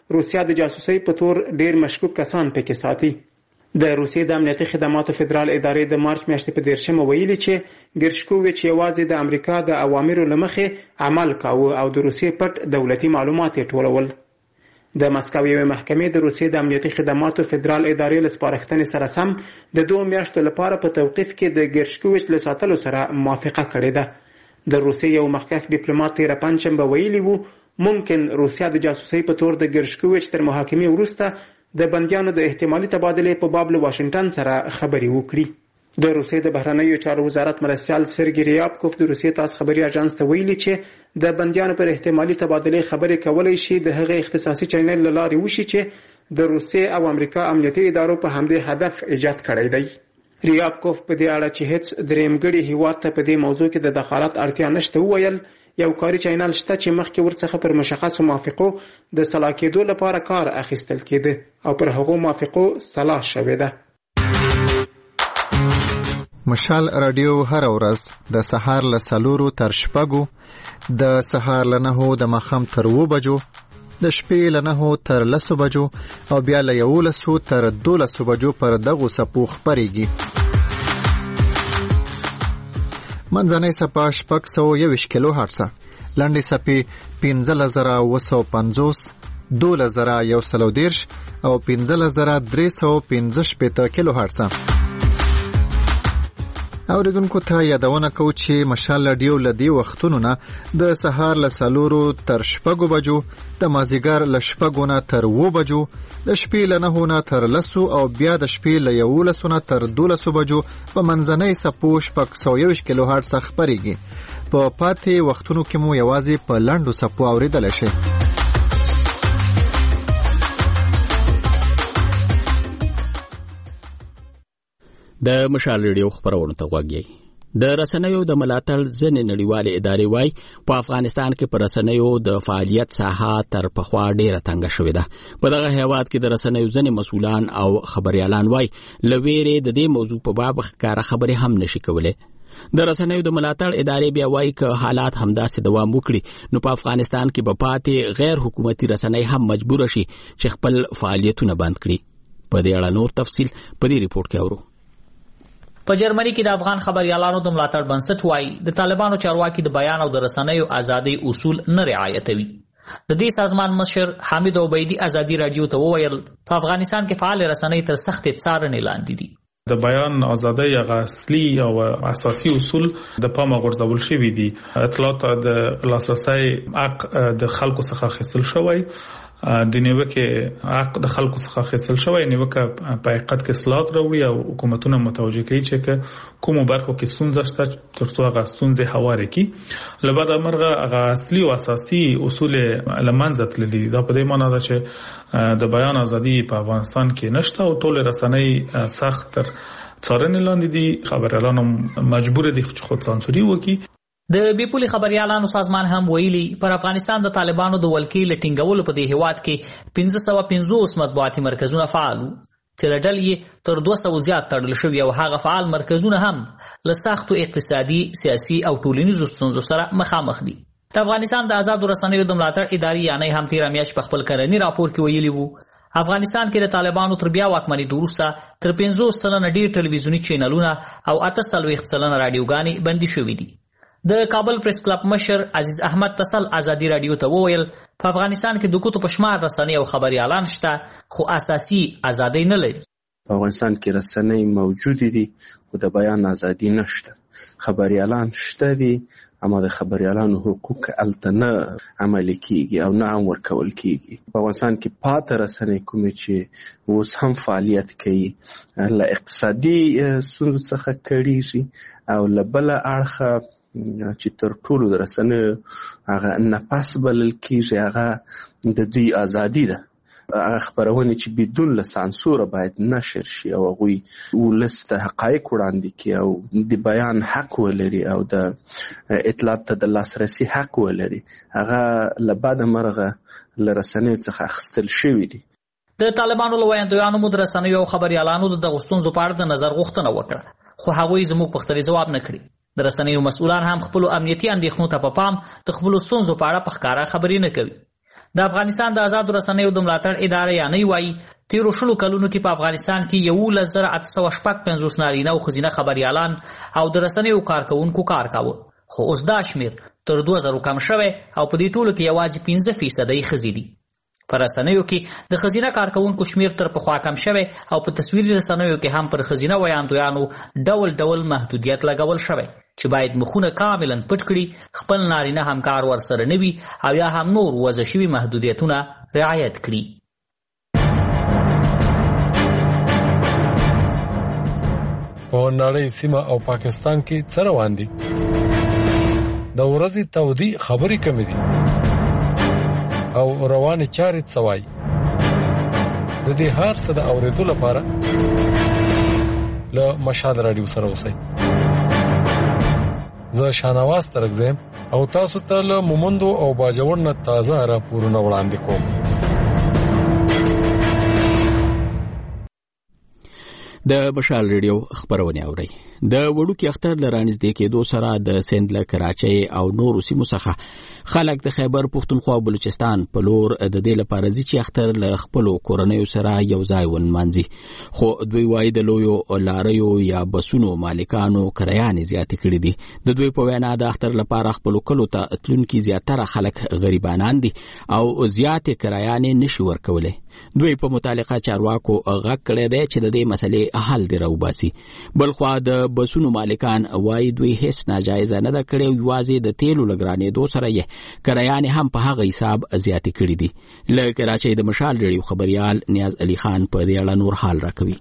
روسیا د جاسوسۍ په تور ډیر مشکوک کسان پکې ساتي. د روسیې د امنیتي خدماتو فدرال ادارې د مارچ میاشتې په دیرشمه ویلي چې ګرشکوویچ یوازې د امریکا د اوامرو له مخې عمل کاوه او د روسیې پټ دولتي معلومات یې ټولول. د مسکو یوې محکمې د روسیې د امنیتي خدماتو فدرال ادارې له سپارښتنې سره سم د دوه میاشتو لپاره په توقیف کې د ګرشکوویچ له ساتلو سره موافقه کړې ده. د روسیې یو مخکښ ډیپلوماټ تېره پنجشنبه ویلي وو ممکن روسیا د جاسوسۍ په تور د ګرشکوویچ تر محاکمې وروسته د بندیانو د احتمالي تبادلې په باب له واشنګټن سره خبرې وکړي. د روسیې د بهرنیو چارو وزارت مرستیال سرګي ریابکوف د روسیې تاس خبري اژانس ته ویلي چې د بندیانو پر احتمالي تبادلې خبرې کولای شي د هغه اختصاصي چینل له لارې وشي چې د روسیې او امریکا امنیتي ادارو په همدې هدف ایجاد کړی دی. ریابکوف په دې اړه چې هیڅ درېمګړي هیواد ته په دې موضوع کې د دخالت اړتیا نشته وویل یو کاري چینل شته چې مخکې ورڅخه پر مشخصو موافقو د سلا کېدو لپاره کار اخیستل کېده او پر هغو موافقو سلا شوې ده. مشال رادیو هر ورځ د سهار له څلورو تر شپږو د سهار له نهو د ماښام تر اووه بجو د شپې له نهو تر لسو بجو او بیا له یولسو تر دولسو بجو پر دغو څپو خپرېږي. منځنۍ څپه شپږ سوه یوویشت کیلو هرڅه، لنډې څپې پنځلس زره اووه سوه پنځوس، دولس زره یو سل او دېرش او پنځلس زره درې سوه پنځه شپېته کیلو هرڅه. اوریدونکو ته یادونه کوو چې مشال رادیو له دې وختونو نه د سهار له څلورو تر شپږو بجو، د مازدیګر له شپږو نه تر اووه بجو، د شپې له نهو نه تر لسو او بیا د شپې له یولسو نه تر دولسو بجو په منځنۍ څپو شپږ سوه یوویشت کیلو هرڅه خپرېږي. په پاتې وختونو کې مو یوازې په لنډو څپو اورېدلی شئ. د مشال ریډیو خبرونه ته غوږ یې. د رسنیو د ملاتړ ځینې نړیوالې ادارې وایي په افغانستان کې په رسنیو د فعالیت ساحه تر پخوا ډیره تنګه شوې ده. په دغه هیواد کې د رسنیو ځینې مسؤلان او خبريالان وایي له ویرې د دې موضوع په باب ښکاره خبرې هم نشي کولی. د رسنیو د ملاتړ ادارې بیا وایي که حالات همداسې دوام وکړي نو په افغانستان کې به پاتې غیر حکومتي رسنۍ هم مجبور شي چې خپل فعالیتونه بند کړي. په دې اړه نور تفصیل په دې ریپورت کې اورو. په جرمني کې د افغان خبريالانو د ملاتړ بنسټ وایي د طالبانو چارواکي د بیان او د رسنیو ازادي اصول نه رعایتوي. د دې سازمان مشر حامد عبیدی ازادي رادیو ته وویل په افغانستان کې فعال رسنۍ تر سخت څارنې لاندې دي. د بیان ازادي هغه اصلي او اساسي اصول د پامه غورځول شوي دي. اطلاعات د لاسرسي حق د خلکو څخه اخیستل شوی، د نیوکه حق د خلکو څخه اخیستل شوی، نیوکه په حقیقت کې اصلاحات راوړي او حکومتونه متوجه کوي چې کومو برخو کې ستونزه شته ترڅو هغه ستونزې هواري کړي. له بعده مرغه هغه اصلي او اساسي اصول لمنځه تللي. دا په دې معنی ده چې د بیان ازادي په افغانستان کې نشته او ټول رسنۍ سخت تر څارنې لاندې دي. خبريالان مجبور دي چې خود سانسوري وکړي. د بیپولي خبريالانو سازمان هم ویلي پر افغانستان د طالبانو د ولکې لټینګولو په دې هیواد کې پنځه سوه پنځوس مطبوعاتي مرکزونه فعال وو چې له ډلې یې تر دوه سوو زیات تړل شوي او هغه فعال مرکزونه هم له سختو اقتصادي، سیاسي او ټولنیزو ستونزو سره مخامخ دي. د افغانستان د آزادو رسنیو د ملاتړ ادارې یعنی هم تېره میاشت په خپل کلني راپور کې ویلي وو افغانستان کې د طالبانو تر بیا واکمنۍ وروسته تر پنځوس سلنه ډېر ټلویزیوني چینلونه او اته څلوېښت سلنه راډیوګانې بندي شوي دي. د کابل پریس کلب مشر عزیز احمد تسل ازادي رادیو ته وویل په افغانستان کې د کوټو پشمار رسنۍ او خبريالان شته خو اساسي ازادي نه لري. په افغانستان کې رسنۍ موجود دي خو د بیان ازادي نشته. خبريالان شته دي اما د خبريالانو حقوق التنه عملي کیږي او نه هم ورکول کیږي. په افغانستان کې پاتې رسنۍ کومې چې اوس هم فعالیت کوي له اقتصادي ستونزو څخه کړيږي او له بل اړخه چې تر ټولو د رسنیو هغه نفس بلل کېږي هغه د دوی ازادي ده. هغه خبرونه چې بدون له سانسور باید نشر شي او هغوی ولس ته حقایق وړاندې کړي او د بیان حق ولري او د اطلاعات ته د لاسرسي حق ولري. هغه له بعده مرغه له رسنیو څخه اخیستل شوي دي. د طالبانو له ویاندویانو مو د رسنیو او خبريالانو د دغو ستونزو په اړه د نظر غوښتنه وکړه خو هغوی زموږ پوښتنې ځواب نه کړي. د رسنیو مسؤلان هم خپلو امنیتي اندېښنو ته په پام د خپلو ستونزو په اړه په ښکاره خبرې نه کوي. د افغانستان د آزاد رسنیو د ملاتړ ادارې یعنی وایي تیرو شلو کلونو کې په افغانستان کې یولس زره اته سوه شپږ پنځوس نارینه او ښځینه خبریالان او د رسنیو کارکوونکو کار کاوه، خو اوس دا شمېر تر دوه زرو کم شوی او په دې ټولو کې یوازې پنځه فیصدۍ ښځې دي. په رسنیو کې د ښځینه کارکوونکو شمېر تر پخوا کم شوی او په تصویري رسنیو کې هم پر ښځینه ویاندویانو ډول ډول محدودیت لګول شوی چې باید مخونه کاملا پټ کړي، خپل نارینه همکار ورسره نه وي او یا هم نور وضع شوي محدودیتونه رعایت کړي. په نړۍ سیمه او پاکستان کې څه روان دي؟ د ورځې تودې خبرې کمې دي او روانې چارې څه وایي؟ د دې هر څه د اورېدو لپاره له مشال راډیو سره اوسئ. زه شاهنواز ترکزیم او تاسو ته له مومندو او باجوړ نه تازه راپورونه وړاندې کوم. د مشال ریډیو خبرونه اوري. د وړوکی اختر لرانځ د کېدو سره د سند له کراچۍ او نورو سیمو څخه خلک د خیبر پښتونخوا بلوچستان په لور د دې لپاره ځي چې اختر له خپل کورنیو سره یو ځای ونمانځي، خو دوی وايي د لویو لاریو یا بسونو مالکانو کرایانې زیاتې کړې دي. د دوی په وینا د اختر لپاره خپل کلو ته تلونکي زیاتره خلک غریبانان دي او زیاتې کرایانې نشي ورکولای. دوی په متعلقه چارواکو غږ کړی دی چې د دې مسلې حل دی راوباسي. بلخوا د بسونو مالکان وايي دوی هیڅ ناجایزه نه ده کړې، یوازې د تیلو لګرانېدو سره یې کرایانې هم په هغه حساب زیاتې کړې دي. له کراچۍ د مشال ریډیو خبریال نیاز علي خان په دې اړه نور حال راکوي.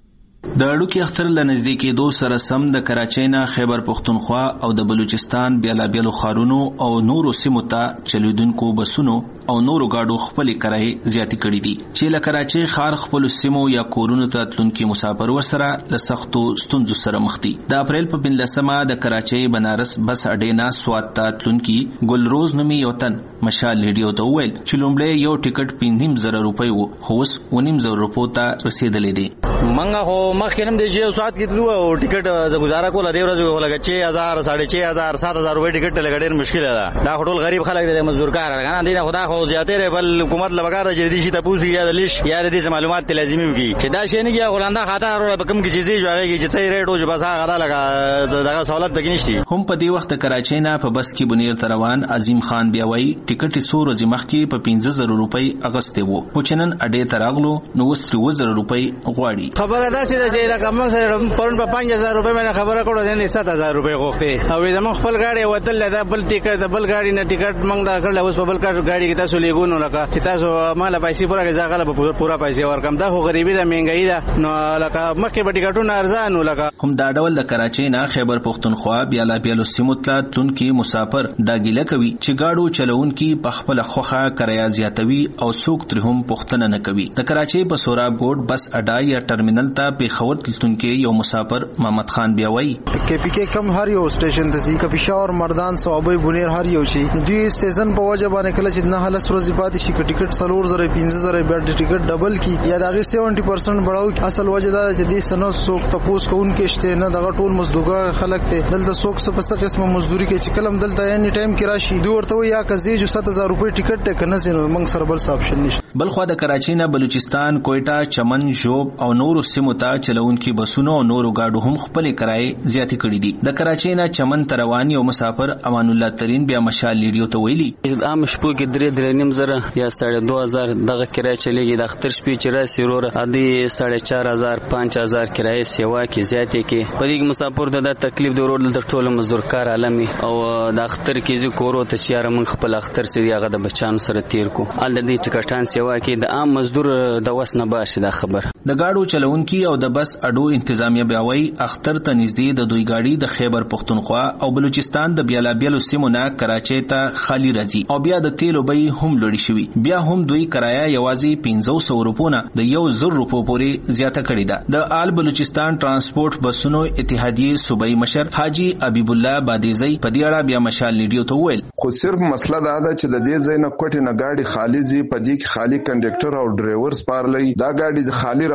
د اړوکی اختر له نږدې کېدو سره سم د کراچۍ نه خیبر پښتونخوا او د بلوچستان بیلابیلو ښارونو او نورو سیمو ته چلیدونکو بسونو او نورو گاډو خپل کرایې زیاتې کړې دي چې له کراچۍ ښار خپل سیمو یا کورونو ته تلونکي مسافر ورسره له سختو ستونزو سره مخ دي. د اپریل په پنځلسمه د کراچۍ بنارس بس اډې نه سوات ته تلونکي ګلروز نومي یو تن مشال ریډیو ته وویل چې لومړی یو ټیکټ پنځه زره روپۍ و، خو اوس ونیم زره روپو ته رسېدلی دی. منګه خو مخکې نم د جیو سوات کې تلو او ټیکټ ز گزاره کوله دی ورځ لګه چې هزار ساڑھے چھ هزار سات هزار روپۍ ټیکټ لګ ډېر مشکل ده. دا ټول غریب خلک دي، مزدور کار غنا دي، خدا خو زیاتره بل حکومت لبګار د جدي شي ته پوښي یا د لیش یا د دې معلومات لازمي وي چې دا شي نه کیه غلاندا خاطر او بکم کی چیزې جوړیږي چې څه ریټ او جو بس هغه لګا دغه سہولت پکې نشته. هم په دې وخت کراچۍ نه په بس کې بنیر تروان عظیم خان بیا وای ټیکټ څو ورځې مخکې په پنځه زره روپۍ اغسته وو، خو چې نن اډې تراغلو نو اوس تر زره روپۍ غواړي. خبره ده چې د رقم سره پرون په پنځه زره روپۍ باندې خبره کړو نه سات هزار روپۍ غوښته او زمون خپل گاډي وتل دا بل ټیکټ بل گاډي نه ټیکټ موږ دا کړل، اوس په بل گاډي کې تاسو لګونو لکه چې تاسو مال پیسې پورا کې ځاغله په پورا پیسې ورکم. دا خو غریبي ده، مهنګي ده، نو لکه مخکې به ټیکټونه ارزان لکه هم دا ډول د کراچۍ نه خیبر پښتونخوا بیلابیلو سیمو ته تلونکي مسافر دا ګیله کوي چې گاډو چلوونکي په خپل خوخه کرایه زیاتوي او څوک تر هم پښتنه نه کوي. د کراچۍ په سوراب ګوډ بس اډا یا ټرمینل ته په خور تلونکي یو مسافر محمد خان بیا وایي کې پی کې کم هر یو سټیشن ته سي کپیشاور مردان صوابي بنیر هر یو شي دوی سټیشن په وجه باندې کله چې نه هله سروزي پاتې شي ټیکټ څلور زره پنځه زره بیډ ټیکټ ډبل کی یا دغه سبعین پرسنټ بڑاو. اصل وجه دا چې دې سنو څوک تاسو کوونکې شته نه دغه ټول مزدور خلک ته دلته څوک څه په څه قسمه مزدوري کوي چې کلم دلته اني ټایم کې راشي دوی ورته یا کزي جو سات هزار روپۍ ټیکټ ته کنه سينو موږ سره بل آپشن نشته. بلخو د کراچۍ نه بلوچستان کوئټه چمن ژوب او نورو سیمو ته چلونکي بسونو او نورو گاډو هم خپل کرایې زیاتې کړې دي. د کراچۍ نه چمن تروانی او مسافر امان الله ترين بیا مشال ریډیو ته ویلي عام شپو کې درې درې نیم زره یا ساڑھے دو هزار دغه کرایه چلیږي. د اختر شپې چې راسي ورور ادي ساڑھے چار هزار پنځه هزار کرایه سیوا کې زیاتې کې په دې مسافر ته د تکلیف د ورور د ټولو مزدور کار عالمي او د اختر کې زی کورو ته چیار من خپل اختر سری هغه د بچانو سره تیر کو ال د دې ټکټان سیوا کې د عام مزدور د وسنه باشي دا خبر. د گاډو چلونکي او د بس اډو انتظامیه بیاوي اختر ته نږدې د دوی گاډي د خیبر پښتونخوا او بلوچستان د بیلابیلو سیمو نه کراچۍ ته خالی راځي او بیا د تیلو بیې هم لوړې شوي. بیا هم دوی کرایه یوازې پنځه سوه روپو نه د یو زر روپو پورې زیاته کړې ده. د آل بلوچستان ترانسپورت بسونو اتحادیې صوبایي مشر حاجی حبیب الله بادیزی په دې اړه بیا مشال ریډیو ته وویل خو صرف مسله دا ده چې د دې ځای نه کوټې نه گاډي خالی زی په دې کې خالی کنډکټر او ډرایور سپارلې دا گاډي خالی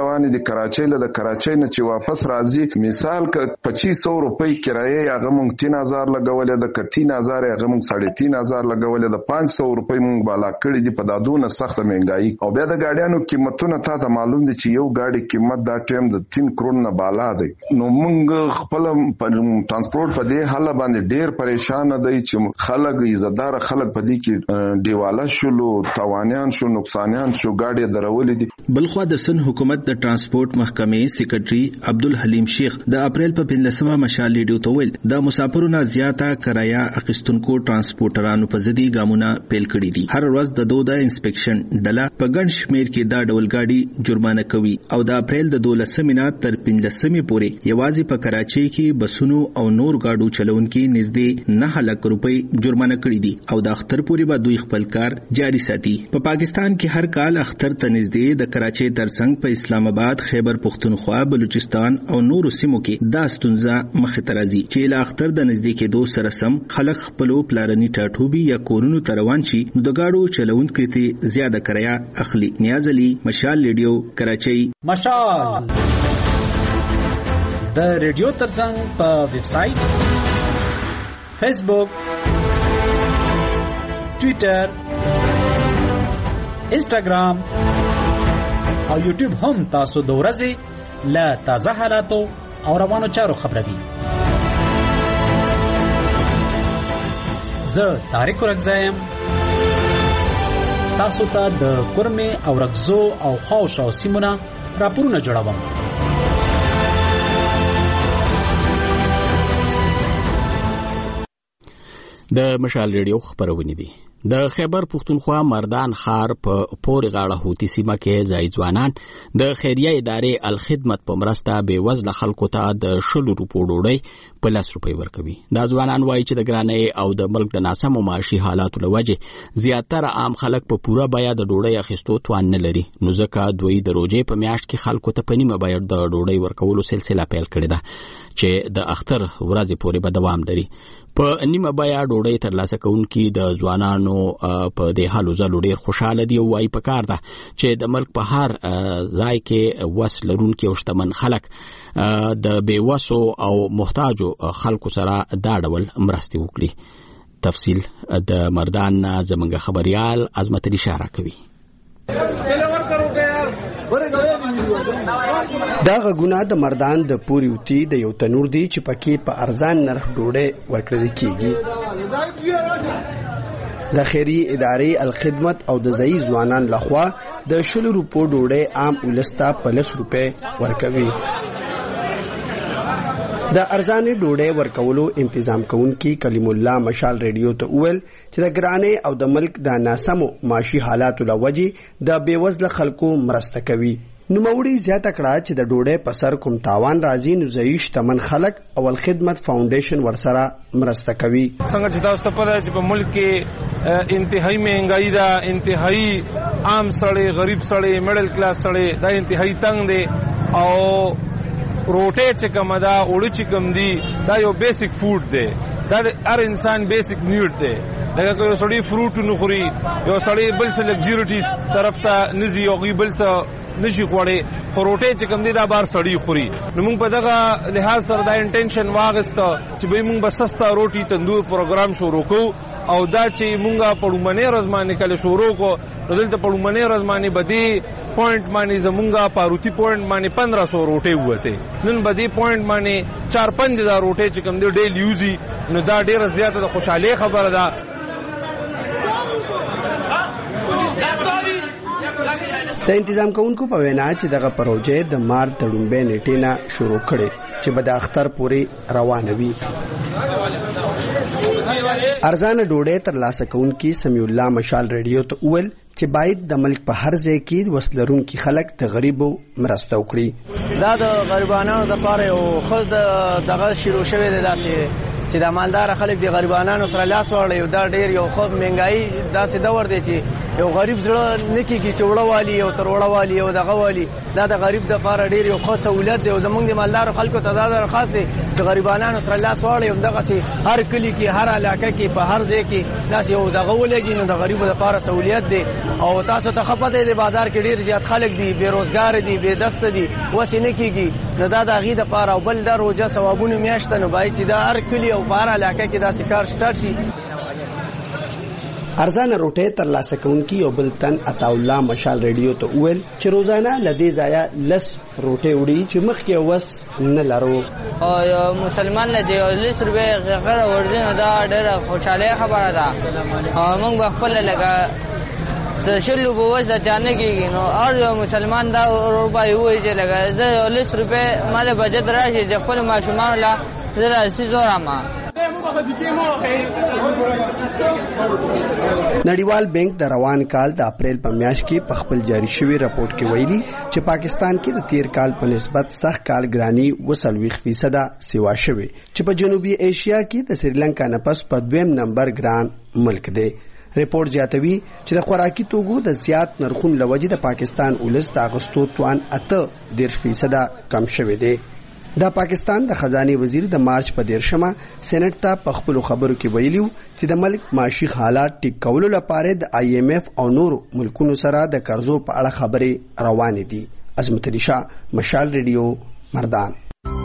روانې د کراچۍ له د کراچۍ نه چې واپس راځي مثال ک پچیس سو روپۍ کرایه هغه مونږ تین هزار لګولې د ک تین هزار هغه مونږ ساڑھے تین هزار لګولې د پانچ سو روپۍ مونږ بالا کړې دي په دادونه سخت مهنګایي او بیا د ګاډیانو قیمتونه ته معلوم دي چې یو ګاډي قیمت دا ټیم د تین کروڑ نه بالا دی نو مونږ خپل ترانسپورت په دې حال باندې ډیر پریشان دي چې خلک عزتدار خلک په دې کې دیواله شولو توانیان شو نقصانیان شو ګاډي درولې دي بلخوا د سن حکومت د ترانسپورت محکمې سیکریټري عبدالحلیم شیخ د اپریل په پنځلسمه مشال ریډیو ته ویل د مسافرونو زیاته کرایه اخیستونکو ترانسپورټرانو په ضدي ګامونه پیل کړي دي هر ورځ د دوه د انسپیکشن ډله په ګڼ شمیر کې دا ډول ګاډي جرمانه کوي او د اپریل د دولسمې نه تر پنځلسمې پورې یوازې په کراچۍ کې بسونو او نور ګاډو چلونکي نږدې نه لک روپۍ جرمانه کړي دي او د اختر پورې به دوی خپل کار جاري ساتي په پاکستان کې هر کال اختر ته نږدې د کراچۍ ترڅنګ په اسلام آباد خیبر پختونخوا بلوچستان او نورو سیمو کې دا ستونزه مخې ته راځي چې له اختر د نږدې کېدو سره سم خلک خپلو پلارني ټاټوبي یا کورونو ته روان شي نو د ګاډو چلونکو ته زیاده کرایه اخلي نیاز علي مشال ریډیو کراچۍ مشال د ریډیو ترڅنګ په ویب سټ فیسبوک ټوئیټر انسټاګرام او یوټیوب هم تاسو د ورځې له تازه حالاتو او روانو چارو خبروي زه طارق رګزایم تاسو ته د کورمه او رګزو او خوش او سیمونه راپورونه جوړوم د مشال ریډیو خبرونه دي د خیبر پختونخوا مردان خار په پور غاړه هوتی سیمه کې ځای ځوانان د خیریه ادارې الخدمت په مرسته به وزله خلکو ته د شلو روپو ډوډۍ په لاس روپۍ ورکوي دا ځوانان وایي چې د ګرانۍ او د ملک د ناسمو معاشي حالاتو لوجه زیاتره عام خلک په پوره بیا د ډوډۍ اخیستو توان نه لري نو ځکه دوی د روزې په میاشت کې خلکو ته په نیمه بیا د ډوډۍ ورکولو سلسله پیل کړې ده چې د اختر ورځې پورې به دوام لري په نیمه بیا ډوډۍ ترلاسه کوونکي د ځوانانو په دې حالو زلو ډیر خوشاله دي او وايي په کار ده چې د ملک په هر ځای کې وس لرونکي او شتمن خلک د بیوسو او محتاجو خلکو سره دا ډول مرستې وکړي تفصیل د مردان زمونږ خبريال عظمت علي اشاره کوي دا غونه د مردان د پوریوتی د یو تنور دی چې پکې په ارزان نرخ ډوډۍ ورکړل کیږي د خیری ادارې الخدمت او د ځای ځوانان لخوا د شل روپو ډوډۍ عام ولستا په لس روپې ورکوي د ارزانه ډوډۍ ورکولو تنظیم کوونکی کلیم الله مشال ریډیو ته ویل چې د ګرانۍ او د ملک د ناسمو معاشي حالاتو لوجه د بیوزله خلکو مرسته کوي نو موړي زیاته کړه چې د ډوډۍ په سر کوم تاوان راځي نو زیش تمن خلک او الخدمت فاونډیشن ورسره مرسته کوي څنګه چې تاسو ته پته چې په ملک کې انتهایی مهنګای ده انتهایی عام سړی غریب سړی میډل کلاس سړی دا انتهایی تنگ دی او روټه چې کوم دا وړو چې کوم دی دا یو بیسیک فود دی دا هر انسان بیسیک نیډ دی لکه یو سړی فروټ نه خوري یو سړی بل څه لګژریټیز طرف ته نزي او بل څه نشي خوړې خروټه چې کوم دي دا بار سړی خوري نو موږ په دغه لحاظ سره دا انټینشن واغسته چې به موږ بسستا روټي تندور پروګرام شروع کوو او دا چې موږ په لومړنۍ ورځ باندې کله شروع کو دلته په لومړنۍ ورځ باندې بدی پوینټ باندې زمونږه پاروتی پوینټ باندې پندرہ سو روټي وته نن بدی پوینټ باندې چار پنځه هزار روټي چې کوم دي ډیلی یوزي نو دا ډیره زیاته د خوشاله خبره ده د تنظیم کوونکو په وینا چې دغه پروژه د مارچ د لومړۍ نیټې نه شروع کړي چې به د اختر پورې روانه وي ارزانه ډوډۍ ترلاسه کوونکي سمیع الله مشال ریډیو ته ویل چې باید د ملک په هر ځای کې وسلرونکي خلک د غریبو مرسته وکړي دا د غریبانو لپاره یو خود دغه شروع شوی دی داسې چې د مالدار خلک د غریبانو سره لاس وړي دا ډیر یو خوب مهنګای داسې دور دی چې یو غریب زړه نه کېږي چې وړه والي او تر وړه والي او دغه والي دا د غریب دپاره ډېر یو ښه سهولت دی او زمونږ د مالدارو خلکو ته دا درخواست دی د غریبانانو سره لاس واړوئ همدغسې هر کلي کې هر علاقه کې په هر ځای کې داسې یو دغه ولګي نو د غریبو دپاره سهولیت دی او تاسو ته ښه پته دی بازار کې ډېر زیات خلک دي بېروزګاره دي بېدسته دي وسې نه کېږي نو دا د هغې دپاره او بل دا روژه ثوابونو میاشت ده نو باید چې دا هر کلي او په هر علاقه کې داسې کار سټارټ شي. ارزانه روټۍ ترلاسه کوونکي یو بل تن عطاالله مشال ریډیو ته وویل چې روزانه له دې ځایه لس روټۍ وړي چې مخکې وس نه لرو. یو مسلمان له دې لس روپۍ غره ورځي نو دا ډېره خوشحالۍ خبره ده. موږ به خپله لکه د شلو به وس اچانه کېږي نو هر یو مسلمان دا روپۍ ووایي چې لکه زه یو لس روپۍ ما له بجټ راشي چې خپلو ماشومانو له زه راسي زورم. نړیوال بانک د روان کال د اپریل په میاشت کې په خپل جاری شوی راپورټ کې ویلي چې پاکستان کې د تیر کال په نسبت سخت کال ګرانی وسلويخ فیصد سیوا شوی چې په جنوبي ایشیا کې د سریلانکا نه پس په دویم نمبر ګران ملک دی. ریپورت زیاتوي چې د خوراکي توکو د زیات نرخونو لوجې د پاکستان ولس د اغستو توان اته ډیر فیصد کم شوی دی. د پاکستان د خزانه وزیر د مارچ په دیرشمه سېنات ته په خپل خبرو کې ویلیو چې د ملک معاشي حالات ټیک کولو لپاره د آی ایم ایف او نورو ملکونو سره د قرضو په اړه خبرې روانې دي. عظمت علي شاه، مشال ریډیو، مردان.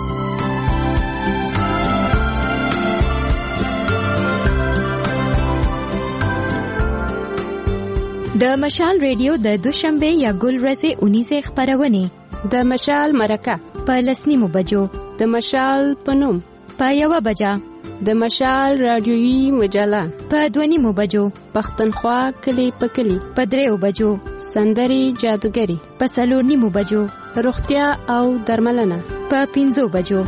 د مشال ریډیو د دوشنبه یا ګل ورځې اونیزه خبرونه د مشال مرکه په لسنیمو بجو، د مشال پنوم په یوه بجه، د مشال رادیویی مجله په دونیمو بجو، پښتونخوا کلی په کلی په دریو بجو، سندري جادوګری په څلور نیمو بجو، روغتیا او درملنه په پنځو بجو.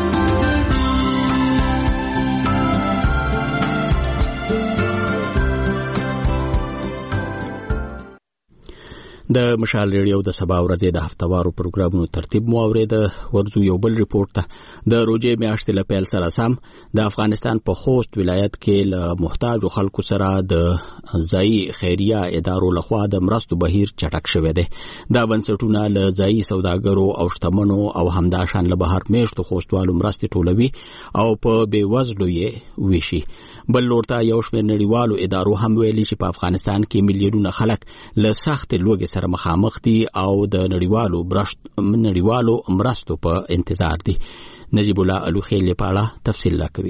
د مشال ریډیو د سبا ورځې د هفتوارو پروګرامونو ترتیب مو اورید. ورځو یو بل ریپورت ته د روزې میاشتې له پیل سره سم د افغانستان په خوست ولایت کې له محتاجو خلکو سره د ځایي خیریه ادارو لخوا د مرستو بهیر چټک شوی دی. دا بنسټونه له ځایي سوداګرو او شتمنو او همداشان له بهر میشتو خوستوالو مرستې ټولوي او په بېوزلو یې ویشي. بل لورته یو شمېر نړیوالو ادارو هم ویلي چې په افغانستان کې میلیونونه خلک له سختې لوږې سره مخامخ دي او د نړیوالو برشت نړیوالو مرستو په انتظار دي. نجیب الله الوخیل په اړه تفصیل راکوي.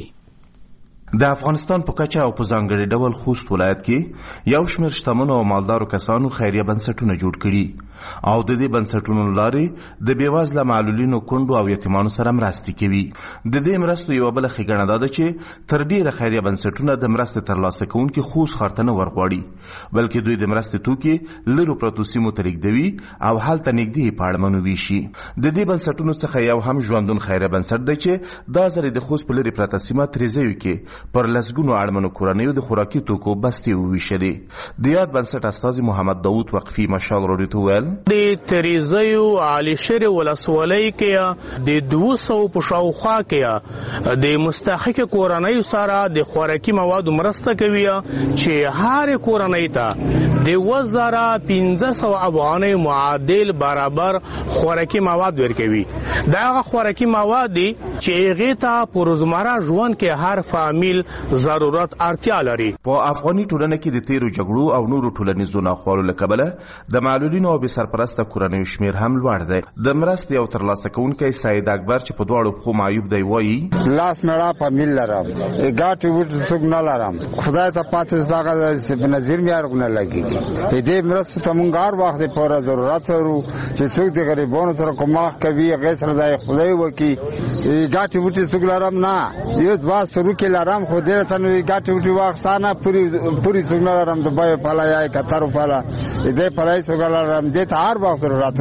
د افغانستان په کچه او په ځانګړي ډول خوست ولایت کې یو شمېر شتمنو او مالدارو کسانو خیریه بنسټونه جوړ کړي او د دې بنسټونو لارې د بېوزله معلولینو کونډو او یتیمانو سره مرستې کوي. د دې مرستو یوه بله ښېګڼه دا ده چې تر ډېره خیریه بنسټونه د مرستې ترلاسه کوونکي خوست ښار ته نه ورغواړي بلکې دوی د مرستې توکي لرو پرتو سیمو ته لیږدوي او هلته نږدې په اړمنو ویشي. د دې بنسټونو څخه یو هم ژوندون خیریه بنسټ دی چې دا ځل د خوست په لرې پرته سیمه تریزیو کې پر لسګونو اړمنو کورنیو د خوراکي توکو بستې وویشلې. د یاد بنسټ استازي محمد داود وقفي مشال راډیو ته ویل د تریزیو عالیشرې ولسوالۍ کې د دوه سوه په شاوخوا کې د مستحق کورنیو سره د خوراکي موادو مرسته کوي چې هر کورنۍ ته د اووه زره پنځه سوه افغانۍ معادل برابر خوراکي مواد ورکوي. دا هغه خوراکي مواد دي چې هغې ته په روزمره ژوند کې هر فامیل ضرورت اړتیا لري. په افغاني ټولنه کې د تیرو جګړو او نورو ټولنیزو ناخوالو له کبله د معلولینو او بې سرپرسته کورنیو شمېر هم لوړ دی. د مرستې او ترلاسه کوونکی سید اکبر چې په دواړو پښو معیوب دی وایي لاس مړه فامیل لرم ګاټې وټ څوک نه لرم خدای ته پاتې دغه په نظر مې ارغ نه لګېږي. په دې مرستو ته موږ هر وخت پوره ضرورت لرو چې څوک د غریبانو سره کومک کوي هغې سره د خدای وکړي. ګاټې وټې څوک لرم نه یو دوه سروکې لرم خو دې ته نو ګاټې وټې واخستانه پوری پوری څوک نه لرم د بیو پله یا کترو پله دې پله څوک لرم دې ته هر وخت ضرورت لرم.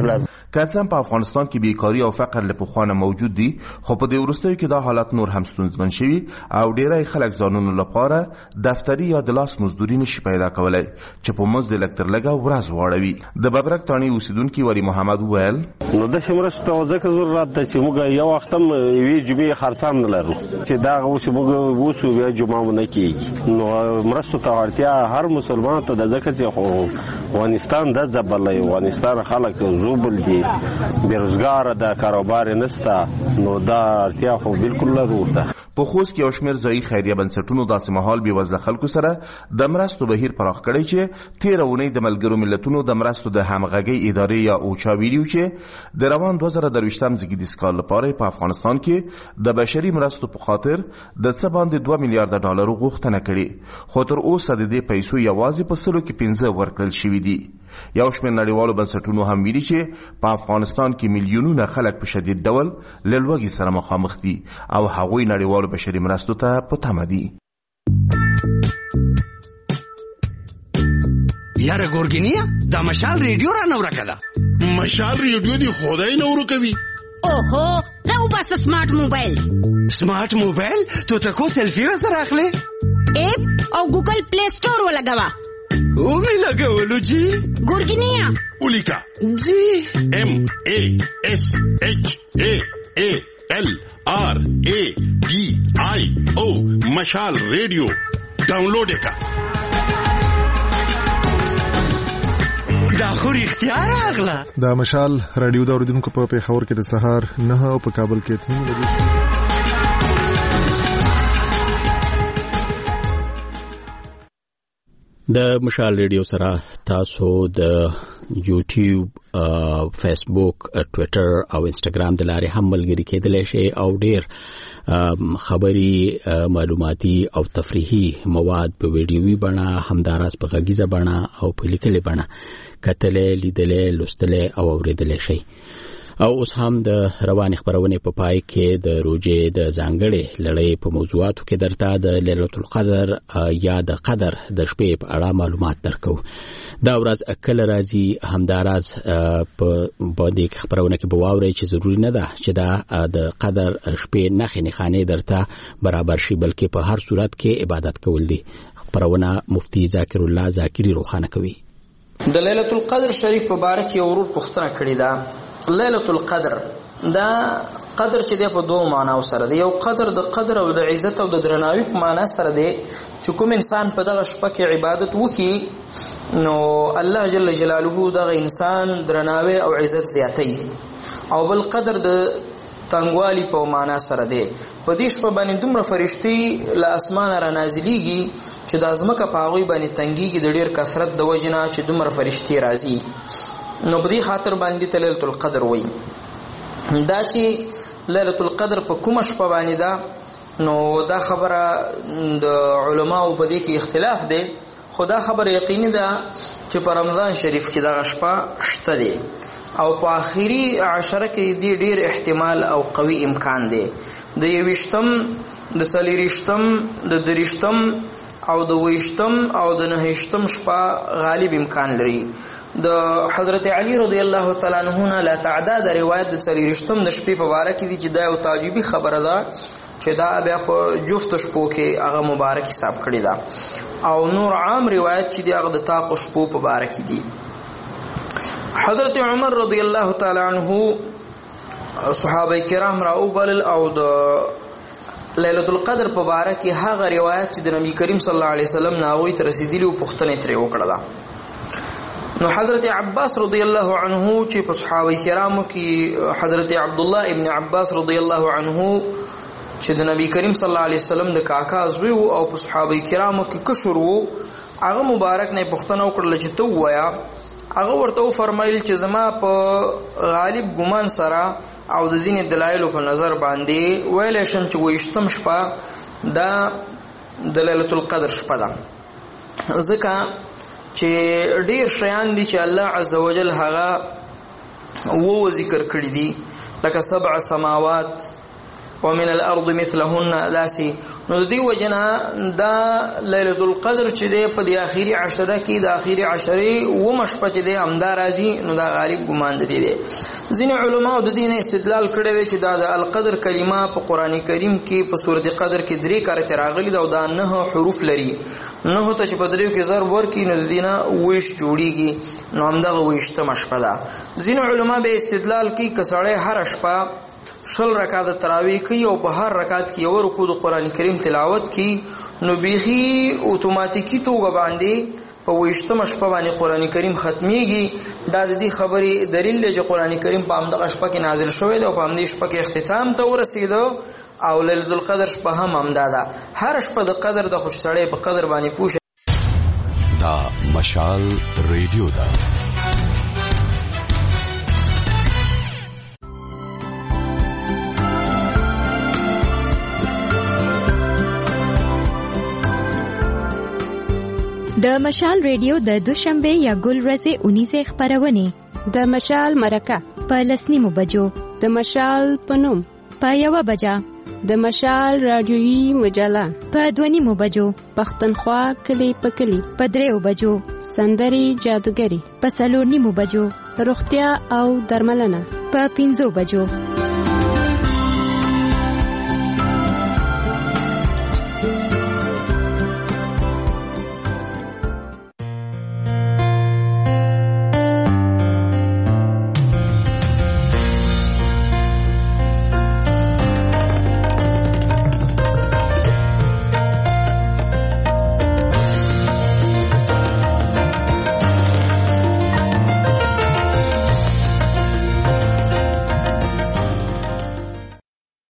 که څه په افغانستان کې بیکاری او فقر له پخوانه موجود دي، خو په دې وروستیو کې دا حالت نور هم ستونزمن شوي او ډیری خلک ځانونو لپاره دفتري یا د لاس مزدوري نشي پیدا کولی چې په مزد لږ تر لږه ورځ واړوي. د ببرک تاڼي اوسیدونکي ولی محمد وویل نو داسې مرستو ته ځکه ضرورت ده چې موږ یو وخت هم یوې جمعې خرڅ هم نه لرو چې دغه اوس موږ اوسو بیا جمعه مو نه کېږي. نو مرستو ته اړتیا هر مسلمان ته ده ځکه چې افغانستان ده ځبلی، افغانستان خلک زوبل دي، بېروزګاره ده، کاروبار یې نشته، نو دا اړتیا خو بالکل ضرور ده. په خوست کې یو شمېر ځایي خیریه بنسټونو داسې مهال بېوزله خلکو سره د مرستو بهیر پراخ کړی چې تېره اونۍ د ملګرو ملتونو د مرستو د همغږۍ ادارې یا اوچا ویلي چې د روان دوه زره درویشتم زېږدیز کال لپاره په افغانستان کې د بشري مرستو په خاطر د څه باندې دوه میلیارده ډالرو غوښتنه کړې، خو تر اوسه د دې پیسو یوازې په سلو کې پنځه ورکړل شوي دي. یو شمېر نړیوالو بنسټونو هم ویلي چې په افغانستان کې میلیونونه خلک په شدید ډول له لوږې سره مخامخ دي او هغوی نړیوالو بشري مرستو ته په تمه دي. یاره ګورګینیا دا مشال ریډیو را نه ورکه ده. مشال ریډیو دی خدای نه ورکوي. اوهو راو بس سمارټ موبایل. سمارټ موبایل تو ته کو سیلفي را سره اخلي؟ اپ او ګوګل پلی سٹور ولګوا. او می لګولو جی ګورګینیا ولیکا جی ام ای اس اچ ای ای ایل آر ای ڈی آئی او مشال ریڈیو ڈاؤنلوڈ کا. دا خو اختیار اغلا. دا مشال رادیو دا اوریدونکو په پیښور کې د سهار نه او په کابل کې اته بجې. د مشال ریډیو سره تاسو د یوټیوب، فیسبوک، ټویټر او انسټاګرام د لارې هم ملګري کېدلی شئ او ډېر خبري، معلوماتي او تفریحي مواد په ویډیوي بڼه، همداراز په غږیزه بڼه او په لیکلې بڼه کتلی، لیدلی، لوستلی او اورېدلی شئ. او اوس هم د روانې خبرونې په پای کې د روژې د ځانګړې لړۍ په موضوعاتو کې درته د لیلة القدر یا د قدر د شپې په اړه معلومات درکو. دا ورځ کله راځي، همداراز په دې خبرونه کې به واورئ چې ضروري نه ده چې دا د قدر شپې نښې نښانې درته برابر شي، بلکې په هر صورت کې عبادت کول دي. خبرونه مفتي ذاکر الله ذاکري روښانه کوي. د لیلة القدر شریف په باره کې ورور پوښتنه کړې ده. لیلة القدر دا قدر چې دی په دوه معناو سره دی. یو قدر د قدر او د عزت او د درناوي په معنا سره دی چې کوم انسان په دغه شپه کې عبادت وکړي نو الله جل جلاله دغه انسان درناوي او عزت زیاتوي. او بل قدر د تنګوالي په معنا سره دی. په دې شپه باندې دومره فرشتي له اسمانه را نازلېږي چې د ځمکه په هغوی باندې تنګېږي د ډېر کثرت د وجې نه چې دومره فرشتي راځي. نو په دې خاطر باندې ته لیلة القدر وایي. دا چې لیلة القدر په کومه شپه باندې ده نو دا خبره د علماو په دې کې اختلاف دی، خو دا خبره یقیني ده چې په رمضان شریف کې دغه شپه شته دی او په آخري عشره کې دې ډېر احتمال او قوي امکان دی. د یویشتم، د څلېرویشتم، د دېرشتم او د اوویشتم او د نهیشتم شپه غالب امکان لري. د حضرت علی رضی الله تعالی عنہ نه لا تعداد روایت د څلېرویشتم د شپې په باره کې دي چې دا یو تعجبي خبره ده چې دا بیا په جفت شپو کې هغه مبارک حساب کړی ده. او نور عام روایت چې دی هغه د طاق شپو په باره کې دي. حضرت عمر رضی الله تعالی عنہ صحابه کرام راوبل او د لیلة القدر په باره کې هغه روایت چې د نبی کریم صلی الله علیه وسلم نه هغوی ته رسیدلي و پوښتنه ترې وکړله. نو حضرت عباس رضی الله عنه چې په صحابه کرامو کې حضرت عبدالله ابن عباس رضی الله عنه چې د نبی کریم صلی الله علیه وسلم د کاکا زوی او په صحابه کرامو کې کشر وو، هغه مبارک نه پوښتنه وکړله چې ته ووایه. هغه ورته فرمایل چې زما په غالب ګمان سره او د ځینې دلایلو په نظر باندې ویلی شم چې اوویشتم شپه دا د لیلة القدر شپه ده، ځکه چې ډیر شیان دي چې الله عزوجل هغه وو ذکر کړی دي، لکه سبع سماوات، ومن الارض مثلهن داسي نو د دې وجنه دا ليله القدر چې د په د اخیری عشره کې د اخیری عشره و مشپه چې د امدا راځي نو دا غالب ګمان دي دي ځینې علما د دین استدلال کړی دی چې دا د القدر کلمه په قران کریم کې په سورته قدر کې درې کارته راغلي دا د نه حروف لري نه ته چې په دریو کې ضرب ورکی نو د دینه ویش جوړیږي نو همدغه ویشته مشپه ده ځینې علما به استدلال کوي کسړې هر شپه شل رکعات تراویح کوي او په هر رکعت کې یو رکوع د قران کریم تلاوت کوي نو بیخي اتوماتیکی توګه باندې په ویشتمه شپه باندې قران کریم ختميږي دا د دې خبرې دلیل دی چې قران کریم په همدغه شپه کې نازل شوی دی او په همدې شپه کې اختتام ته ورسېدو او ليله القدر شپه هم همدا ده هر شپه د قدر د خوش سړی په قدر باندې پوښ دا مشال ریډیو ده د مشال ریډیو د دوشنبه یا ګل ورځې اونیزه خبرونه د مشال مرکه په لسنیمو بجو د مشال پنوم په یو بجا د مشال رادیویی مجله په دونیمو بجو پښتونخوا کلی په کلی په دریو بجو سندري جادوګری په څلور نیمو بجو روغتیا او درملنه په پنځو بجو